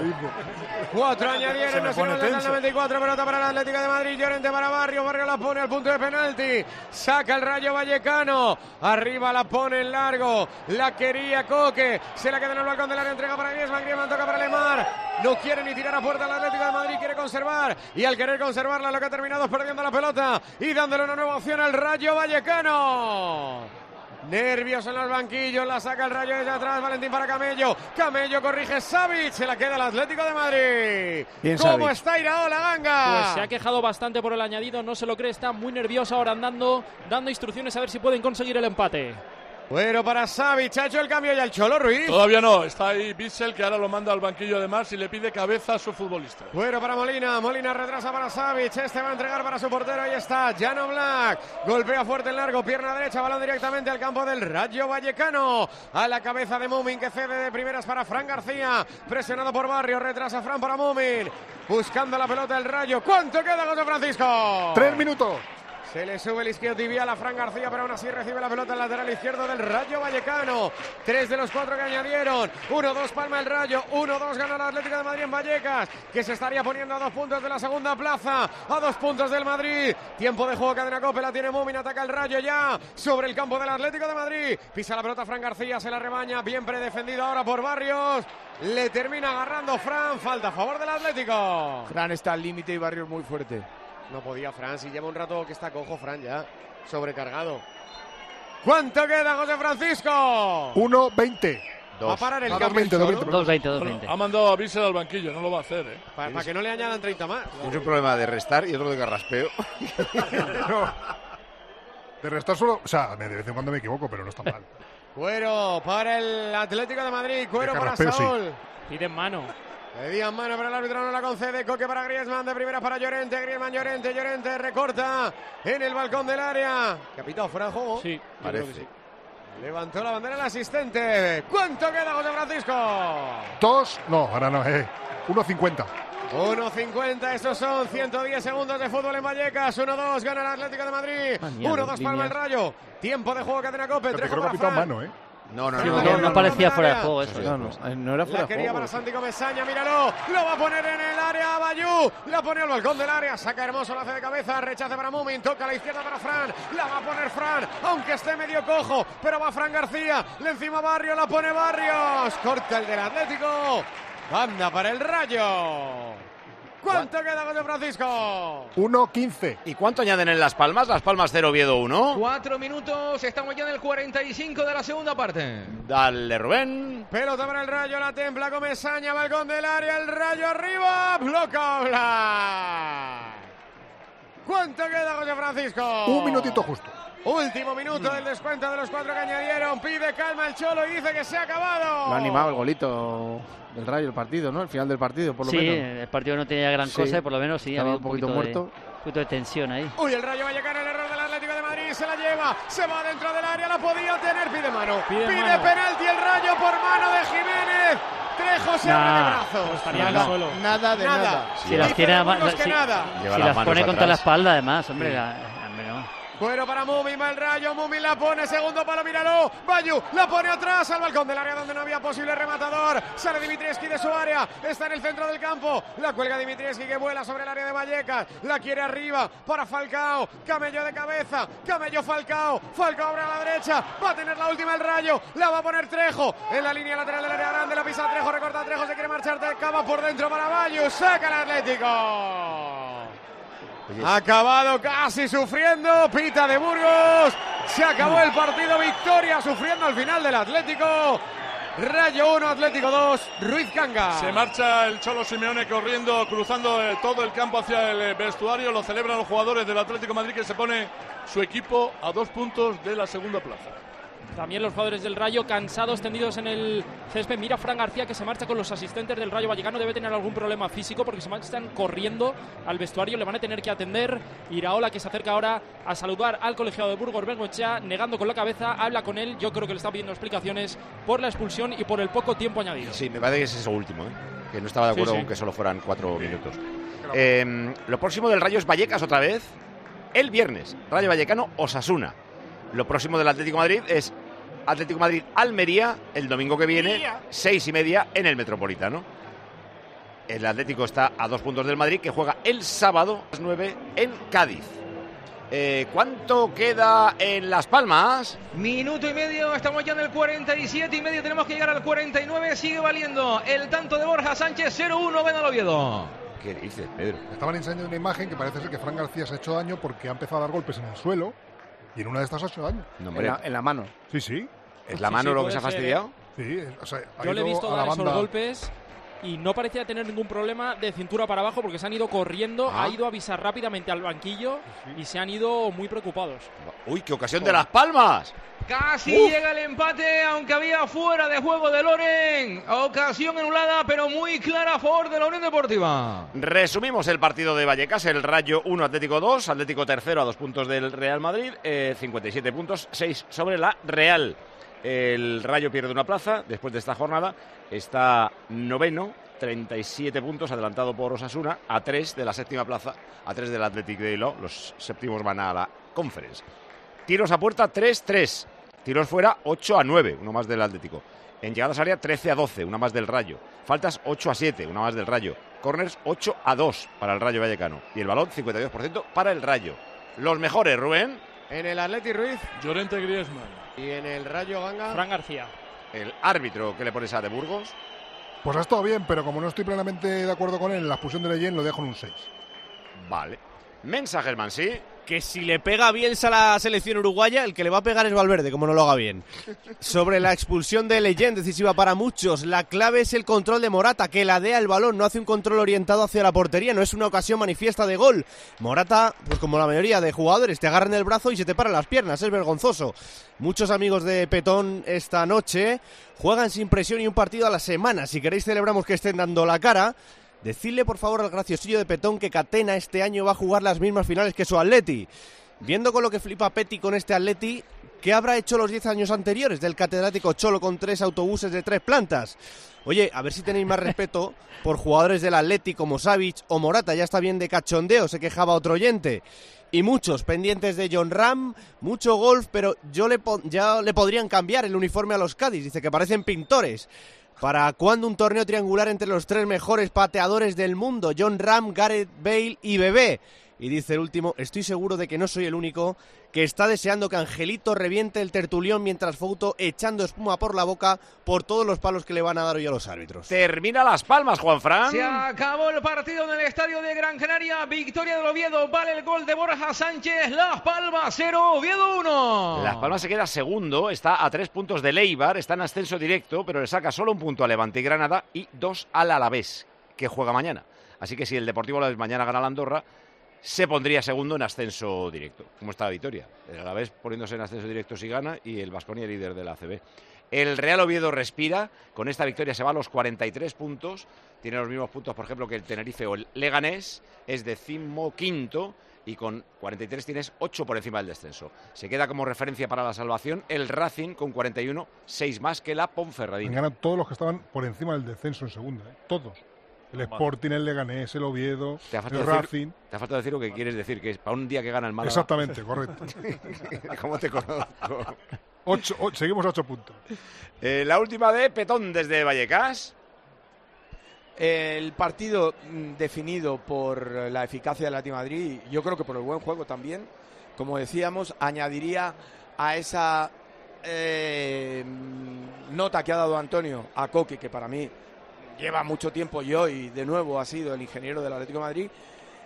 4 añadieron, no se nos el 94, pelota para el Atlético de Madrid, Llorente para Barrio, Barrio la pone al punto de penalti, saca el Rayo Vallecano, arriba la pone en largo, la quería Coque, se la queda en el balcón del área, entrega para Griezmann, Griezmann toca para Lemar, no quiere ni tirar a puerta al Atlético de Madrid, quiere conservar, y al querer conservarla lo que ha terminado es perdiendo la pelota, y dándole una nueva opción al Rayo Vallecano. Nervios en los banquillos, la saca el Rayo desde atrás, Valentín para Camello, Camello corrige Savic, se la queda el Atlético de Madrid. Bien, ¿Cómo Savic. está Iraola Ganga? Pues se ha quejado bastante por el añadido, no se lo cree, está muy nervioso ahora dando instrucciones a ver si pueden conseguir el empate. Bueno, para Savic, ha hecho el cambio ya el Cholo Ruiz. Todavía no, está ahí Bissell, que ahora lo manda al banquillo de Mars y le pide cabeza a su futbolista. Bueno, para Molina, Molina retrasa para Savic, este va a entregar para su portero, ahí está, Jan Black, golpea fuerte en largo, pierna derecha, balón directamente al campo del Rayo Vallecano, a la cabeza de Mumin, que cede de primeras para Fran García, presionado por Barrio, retrasa Fran para Mumin, buscando la pelota el Rayo, ¿cuánto queda, José Francisco? 3 minutos. Se le sube el isquiotibial a Fran García, pero aún así recibe la pelota al lateral izquierdo del Rayo Vallecano. 3 de los 4 que añadieron. 1-2 palma el Rayo, 1-2 gana el Atlético de Madrid en Vallecas, que se estaría poniendo a 2 puntos de la segunda plaza, a 2 puntos del Madrid. Tiempo de juego, cadena Cope, la tiene Mumin, ataca el Rayo ya sobre el campo del Atlético de Madrid. Pisa la pelota Fran García, se la rebaña, bien predefendido ahora por Barrios. Le termina agarrando Fran, falta a favor del Atlético. Fran está al límite y Barrios muy fuerte. No podía Fran, si lleva un rato que está cojo Fran ya, sobrecargado. ¿Cuánto queda, José Francisco? 1-20. Va a parar el No, cambio. 2-20, 2-20. Bueno, ha mandado a Bissell al banquillo, no lo va a hacer, ¿eh? Para que no le añadan 30 más. Es un problema de restar y otro de carraspeo. No. De restar solo, o sea, de vez en cuando me equivoco, pero no está mal. Cuero para el Atlético de Madrid, Cuero De para carraspeo, sí. Saúl. Piden mano. Pedían mano, pero el árbitro no la concede. Coque para Griezmann, de primera para Llorente. Griezmann, Llorente recorta en el balcón del área. Capitán, fuera de juego. Sí, Parece. Sí. Levantó la bandera el asistente. ¿Cuánto queda, José Francisco? 2, no, ahora no, 1.50. 1.50, estos son 110 segundos de fútbol en Vallecas. 1-2, gana el Atlético de Madrid. 1-2 palma el Rayo. Tiempo de juego, cadena Cope. Pero te Trejo creo para capitán Fran. mano, No parecía fuera de juego eso. No era fuera La de quería juego. para Santi Comesaña, míralo, lo va a poner en el área Bayú, la pone al balcón del área, saca Hermoso, la hace de cabeza, rechace para Mumin, toca a la izquierda para Fran, la va a poner Fran, aunque esté medio cojo, pero va Fran García, le encima Barrio, la pone Barrios, corta el del Atlético, banda para el Rayo. ¿Cuánto queda, José Francisco? 1.15. ¿Y cuánto añaden en Las Palmas? Las Palmas 0, Oviedo 1. 4 minutos, estamos ya en el 45 de la segunda parte. Dale, Rubén. Pelota para el Rayo, la templa Comesaña, balcón del área, el Rayo arriba, bloca Black. ¿Cuánto queda, José Francisco? 1 minutito justo. Último minuto del descuento de los 4 que añadieron. Pide calma el Cholo y dice que se ha acabado. Lo ha animado el golito del Rayo, el partido, ¿no? El final del partido, por lo menos. Sí, el partido no tenía gran cosa y por lo menos sí. Estaba Había un poquito muerto. poquito de tensión ahí. Uy, el Rayo Vallecano, el error del Atlético de Madrid, se la lleva, se va dentro del área, la podía tener, pide mano. Pide penalti el Rayo por mano de Jiménez. Trejo se abre de brazos. Nada de nada. Si las tiene Lleva si las pone atrás. contra la espalda, además, hombre. Sí. Hombre, no. Bueno para Mumin, va el Rayo, Mumin la pone, segundo palo, míralo, Bayu la pone atrás al balcón del área donde no había posible rematador, sale Dimitrievski de su área, está en el centro del campo, la cuelga Dimitrievski que vuela sobre el área de Vallecas, la quiere arriba para Falcao, Camello de cabeza, Camello Falcao, Falcao abre a la derecha, va a tener la última el Rayo, la va a poner Trejo, en la línea lateral del área grande, la pisa Trejo, recorta Trejo, se quiere marchar, cava por dentro para Bayu, saca el Atlético. Acabado casi sufriendo, pita de Burgos, se acabó el partido, victoria sufriendo al final del Atlético, Rayo 1, Atlético 2, Ruiz Canga. Se marcha el Cholo Simeone corriendo, cruzando todo el campo hacia el vestuario, lo celebran los jugadores del Atlético de Madrid que se pone su equipo a 2 puntos de la segunda plaza. También los jugadores del Rayo cansados, tendidos en el césped. Mira Fran García que se marcha con los asistentes del Rayo Vallecano. Debe tener algún problema físico porque se están corriendo al vestuario. Le van a tener que atender. Iraola que se acerca ahora a saludar al colegiado de Burgos Bengoechea, negando con la cabeza. Habla con él. Yo creo que le está pidiendo explicaciones por la expulsión y por el poco tiempo añadido. Sí, me parece que es eso último, que no estaba de acuerdo con que solo fueran 4 minutos. Lo próximo del Rayo es Vallecas otra vez. El viernes, Rayo Vallecano Osasuna. Lo próximo del Atlético de Madrid es Atlético de Madrid-Almería el domingo que viene, 6:30 en el Metropolitano. El Atlético está a 2 puntos del Madrid, que juega el sábado a las 9 en Cádiz. ¿Cuánto queda en Las Palmas? Minuto y medio, estamos ya en el 47 y medio, tenemos que llegar al 49, sigue valiendo el tanto de Borja Sánchez, 0-1 gana el Oviedo. ¿Qué dices, Pedro? Estaban enseñando una imagen que parece ser que Fran García se ha hecho daño porque ha empezado a dar golpes en el suelo y en una de estas ha hecho daño. No, hombre. En la mano. Sí, sí. ¿Es la mano lo que se ha fastidiado? Sí, o sea, yo le he visto dar esos golpes y no parecía tener ningún problema de cintura para abajo porque se han ido corriendo, ha ido a avisar rápidamente al banquillo y se han ido muy preocupados. ¡Uy, qué ocasión de Las Palmas! Casi llega el empate, aunque había fuera de juego de Loren. Ocasión anulada, pero muy clara a favor de la Unión Deportiva. Resumimos el partido de Vallecas, el Rayo 1, Atlético 2, Atlético tercero a 2 puntos del Real Madrid, 57 puntos, 6 sobre la Real. El Rayo pierde una plaza después de esta jornada, está noveno, 37 puntos, adelantado por Osasuna, a 3 de la séptima plaza, a 3 del Athletic de Bilbao. Los séptimos van a la Conference. Tiros a puerta 3-3, tiros fuera 8-9, uno más del Atlético. En llegadas a área 13-12, una más del Rayo. Faltas 8-7, una más del Rayo. Corners 8-2 para el Rayo Vallecano. Y el balón 52% para el Rayo. Los mejores, Rubén. En el Atleti Ruiz. Llorente Griezmann. Y en el Rayo Ganga. Fran García. El árbitro que le pones a de Burgos. Pues ha estado bien, pero como no estoy plenamente de acuerdo con él en la expulsión de Leyen, lo dejo en un 6. Vale. Mensajes, Mansi. Que si le pega Bielsa a la selección uruguaya, el que le va a pegar es Valverde, como no lo haga bien. Sobre la expulsión de Leyen, decisiva para muchos, la clave es el control de Morata, que ladea el balón, no hace un control orientado hacia la portería, no es una ocasión manifiesta de gol. Morata, pues como la mayoría de jugadores, te agarran el brazo y se te paran las piernas, es vergonzoso. Muchos amigos de Petón esta noche juegan sin presión y un partido a la semana. Si queréis celebramos que estén dando la cara. Decidle por favor al graciosillo de Petón que Catena este año va a jugar las mismas finales que su Atleti. Viendo con lo que flipa Peti con este Atleti, ¿qué habrá hecho los 10 años anteriores del catedrático Cholo con 3 autobuses de 3 plantas? Oye, a ver si tenéis más respeto por jugadores del Atleti como Savic o Morata. Ya está bien de cachondeo, se quejaba otro oyente. Y muchos pendientes de John Ram, mucho golf, pero ya le podrían cambiar el uniforme a los Cádiz. Dice que parecen pintores. ¿Para cuándo un torneo triangular entre los 3 mejores pateadores del mundo? John Ram, Gareth Bale y Bebé. Y dice el último, estoy seguro de que no soy el único que está deseando que Angelito reviente el tertulión mientras Fouto echando espuma por la boca por todos los palos que le van a dar hoy a los árbitros. Termina Las Palmas, Juanfran. Se acabó el partido en el estadio de Gran Canaria. Victoria del Oviedo. Vale el gol de Borja Sánchez. Las Palmas 0, Oviedo 1. Las Palmas se queda segundo. Está a 3 puntos del Eibar. Está en ascenso directo, pero le saca solo un punto a Levante y Granada y 2 al Alavés, que juega mañana. Así que si el Deportivo Alavés mañana gana la Andorra, se pondría segundo en ascenso directo, como está la Vitoria. El Alavés poniéndose en ascenso directo si gana y el Baskonia líder de la ACB. El Real Oviedo respira, con esta victoria se va a los 43 puntos, tiene los mismos puntos, por ejemplo, que el Tenerife o el Leganés, es 15º y con 43 tienes 8 por encima del descenso. Se queda como referencia para la salvación el Racing con 41, 6 más que la Ponferradina. Ganan todos los que estaban por encima del descenso en segunda, todos. El Sporting, el Leganés, el Oviedo, el Racing. Te ha faltado decir lo que quieres decir, que es para un día que gana el Málaga. Exactamente, correcto. ¿Cómo te conozco? Seguimos 8 puntos. La última de Petón desde Vallecas. El partido definido por la eficacia del Atlético de Madrid, yo creo que por el buen juego también, como decíamos, añadiría a esa nota que ha dado Antonio a Coque, que para mí lleva mucho tiempo y hoy de nuevo ha sido el ingeniero del Atlético de Madrid.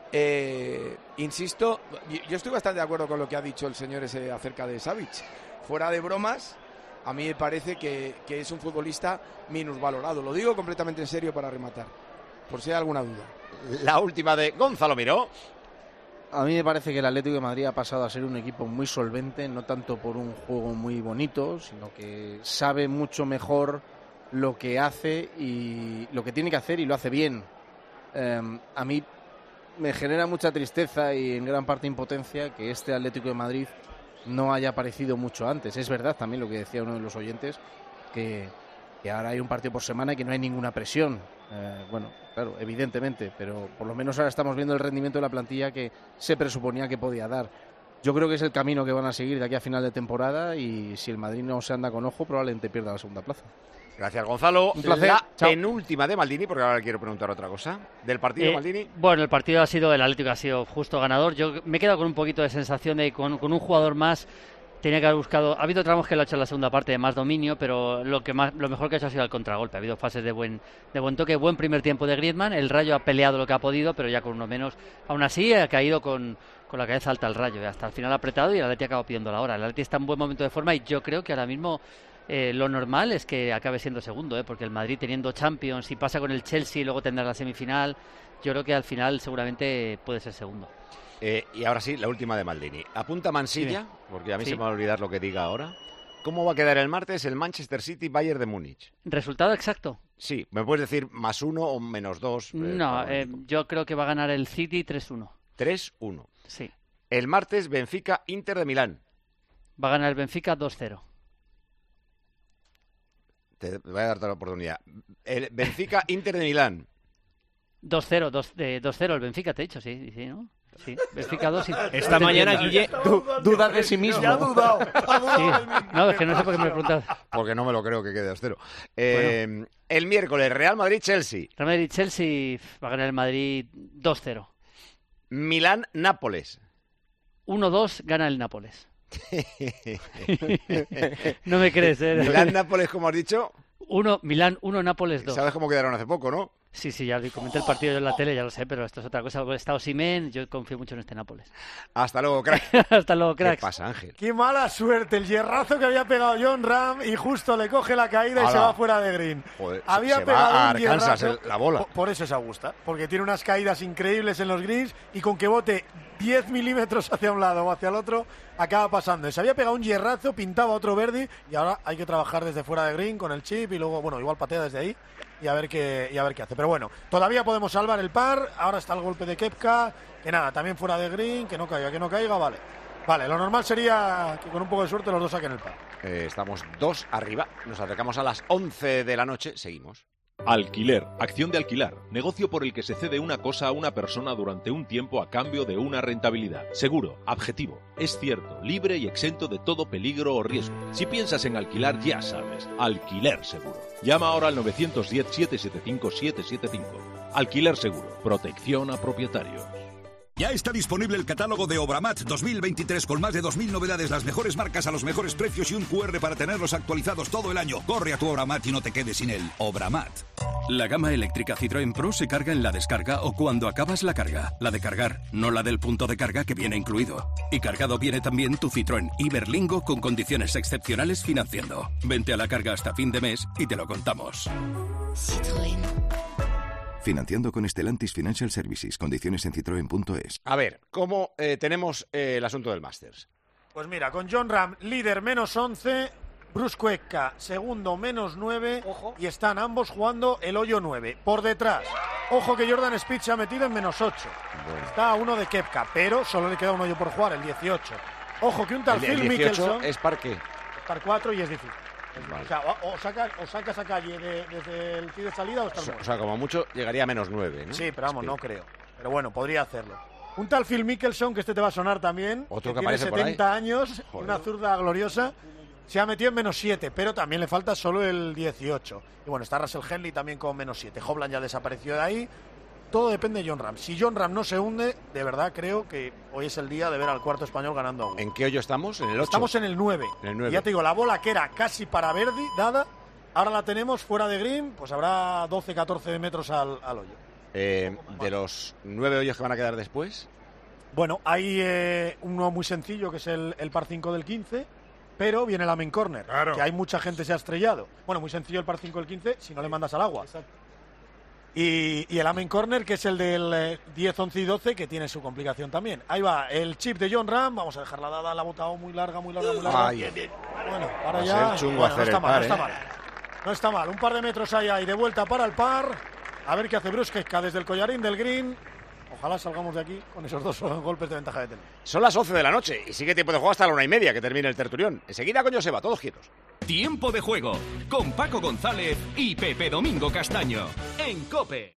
Insisto, yo estoy bastante de acuerdo con lo que ha dicho el señor ese acerca de Savic. Fuera de bromas, a mí me parece que es un futbolista minusvalorado. Lo digo completamente en serio para rematar, por si hay alguna duda. La última de Gonzalo Miró. A mí me parece que el Atlético de Madrid ha pasado a ser un equipo muy solvente, no tanto por un juego muy bonito, sino que sabe mucho mejor lo que hace y lo que tiene que hacer y lo hace bien. A mí me genera mucha tristeza y en gran parte impotencia que este Atlético de Madrid no haya aparecido mucho antes. Es verdad también lo que decía uno de los oyentes, que ahora hay un partido por semana y que no hay ninguna presión. Bueno, claro, evidentemente, pero por lo menos ahora estamos viendo el rendimiento de la plantilla que se presuponía que podía dar. Yo creo que es el camino que van a seguir de aquí a final de temporada y si el Madrid no se anda con ojo, probablemente pierda la segunda plaza. Gracias, Gonzalo. Un placer. La Chao. penúltima de Maldini, porque ahora le quiero preguntar otra cosa. ¿Del partido, Maldini? Bueno, el partido el Atlético ha sido justo ganador. Yo me he quedado con un poquito de sensación de con un jugador más tenía que haber buscado. Ha habido tramos que lo ha hecho en la segunda parte de más dominio, pero lo mejor que ha hecho ha sido el contragolpe. Ha habido fases de buen toque, buen primer tiempo de Griezmann. El Rayo ha peleado lo que ha podido, pero ya con uno menos. Aún así ha caído con la cabeza alta el Rayo. Hasta el final ha apretado y el Atlético ha acabado pidiendo la hora. El Atlético está en buen momento de forma y yo creo que ahora mismo lo normal es que acabe siendo segundo, porque el Madrid teniendo Champions, si pasa con el Chelsea y luego tendrá la semifinal, yo creo que al final seguramente puede ser segundo. Y ahora sí, la última de Maldini. Apunta Mansilla, porque a mí se me va a olvidar lo que diga ahora. ¿Cómo va a quedar el martes el Manchester City-Bayern de Múnich? ¿Resultado exacto? Sí, ¿me puedes decir +1 o -2? No, yo creo que va a ganar el City 3-1. 3-1. Sí. El martes Benfica-Inter de Milán. Va a ganar el Benfica 2-0. Te voy a dar la oportunidad. El Benfica-Inter de Milán. 2-0, 2-0 el Benfica, te he dicho, sí, ¿no? Sí, Benfica 2. Esta mañana, Guille, duda de sí mismo. Ya ha dudado. Sí. No, es que no sé por qué me lo preguntas. Porque no me lo creo que quede 2-0. Bueno. El miércoles, Real Madrid-Chelsea. Real Madrid-Chelsea va a ganar el Madrid 2-0. Milán-Nápoles. 1-2 gana el Nápoles. No me crees, ¿eh? Milán-Nápoles, como has dicho. Milán 1, Nápoles 2. ¿Sabes cómo quedaron hace poco, no? Sí, ya comenté el partido yo en la tele, ya lo sé, pero esto es otra cosa. Está Osimhen, yo confío mucho en este Nápoles. Hasta luego, crack. Hasta luego, crack. ¿Qué pasa, Ángel? Qué mala suerte, el hierrazo que había pegado John Ram y justo le coge la caída y se va fuera de green. Joder, había se pegado va a un Arkansas hierrazo. la bola. Por eso es Augusta, porque tiene unas caídas increíbles en los greens y con que bote 10 milímetros hacia un lado o hacia el otro, acaba pasando. Se había pegado un hierrazo, pintaba otro verde y ahora hay que trabajar desde fuera de green con el chip y luego, bueno, igual patea desde ahí y a ver qué hace. Pero bueno, todavía podemos salvar el par. Ahora está el golpe de Koepka, que nada, también fuera de green, que no caiga, vale. Vale, lo normal sería que con un poco de suerte los dos saquen el par. Estamos 2 arriba, nos acercamos a las 11 de la noche, seguimos. Alquiler, acción de alquilar, negocio por el que se cede una cosa a una persona durante un tiempo a cambio de una rentabilidad. Seguro, objetivo, es cierto, libre y exento de todo peligro o riesgo. Si piensas en alquilar, ya sabes, Alquiler Seguro. Llama ahora al 910-775-775. Alquiler Seguro, protección a propietarios. Ya está disponible el catálogo de Obramat 2023 con más de 2.000 novedades, las mejores marcas a los mejores precios y un QR para tenerlos actualizados todo el año. Corre a tu Obramat y no te quedes sin él. Obramat. La gama eléctrica Citroën Pro se carga en la descarga o cuando acabas la carga. La de cargar, no la del punto de carga que viene incluido. Y cargado viene también tu Citroën Iberlingo con condiciones excepcionales financiando. Vente a la carga hasta fin de mes y te lo contamos. Citroën. Financiando con Stellantis Financial Services. Condiciones en Citroën.es. A ver, ¿cómo tenemos el asunto del Masters? Pues mira, con Jon Rahm líder -11, Bruce Koepka segundo -9 y están ambos jugando el hoyo 9. Por detrás, ojo que Jordan Spieth se ha metido en -8. Bueno. Está a uno de Koepka, pero solo le queda un hoyo por jugar, el 18. Ojo que un tal Phil Mickelson... ¿Es par qué? Par 4 y es difícil. Vale. O sea, o sacas a calle desde el tee de salida o estás muerto. O sea, como mucho llegaría a -9, ¿no? Sí, pero vamos, no creo. Pero bueno, podría hacerlo. Un tal Phil Mickelson, que este te va a sonar también, otro que tiene aparece 70 años, una zurda gloriosa, se ha metido en -7, pero también le falta solo el 18. Y bueno, está Russell Henley también con -7. Hovland ya desapareció de ahí. Todo depende de Jon Rahm. Si Jon Rahm no se hunde, de verdad creo que hoy es el día de ver al cuarto español ganando a uno. ¿En qué hoyo estamos? ¿En el 8? Estamos en el 9. En el 9. Y ya te digo, la bola que era casi para Verdi, dada, ahora la tenemos fuera de green, pues habrá 12-14 metros al hoyo. De los 9 hoyos que van a quedar después... Bueno, hay uno muy sencillo, que es el par 5 del 15, pero viene el Amen Corner, claro, que hay mucha gente se ha estrellado. Bueno, muy sencillo el par 5 del 15, si no le mandas al agua. Exacto. Y el Amen Corner, que es el del 10, 11 y 12, que tiene su complicación también. Ahí va el chip de Jon Rahm, vamos a dejar la dada, la ha botado muy larga. Bueno, para ya... Chungo hacer no está mal, par, no está mal. No está mal, un par de metros ahí de vuelta para el par. A ver qué hace Bruce Koepka desde el collarín del green. Ojalá salgamos de aquí con esos 2 golpes de ventaja de tener. Son las 11 de la noche y sigue tiempo de juego hasta la 1:30 que termine el tertulión. Enseguida con Joseba, todos quietos. Tiempo de juego con Paco González y Pepe Domingo Castaño en COPE.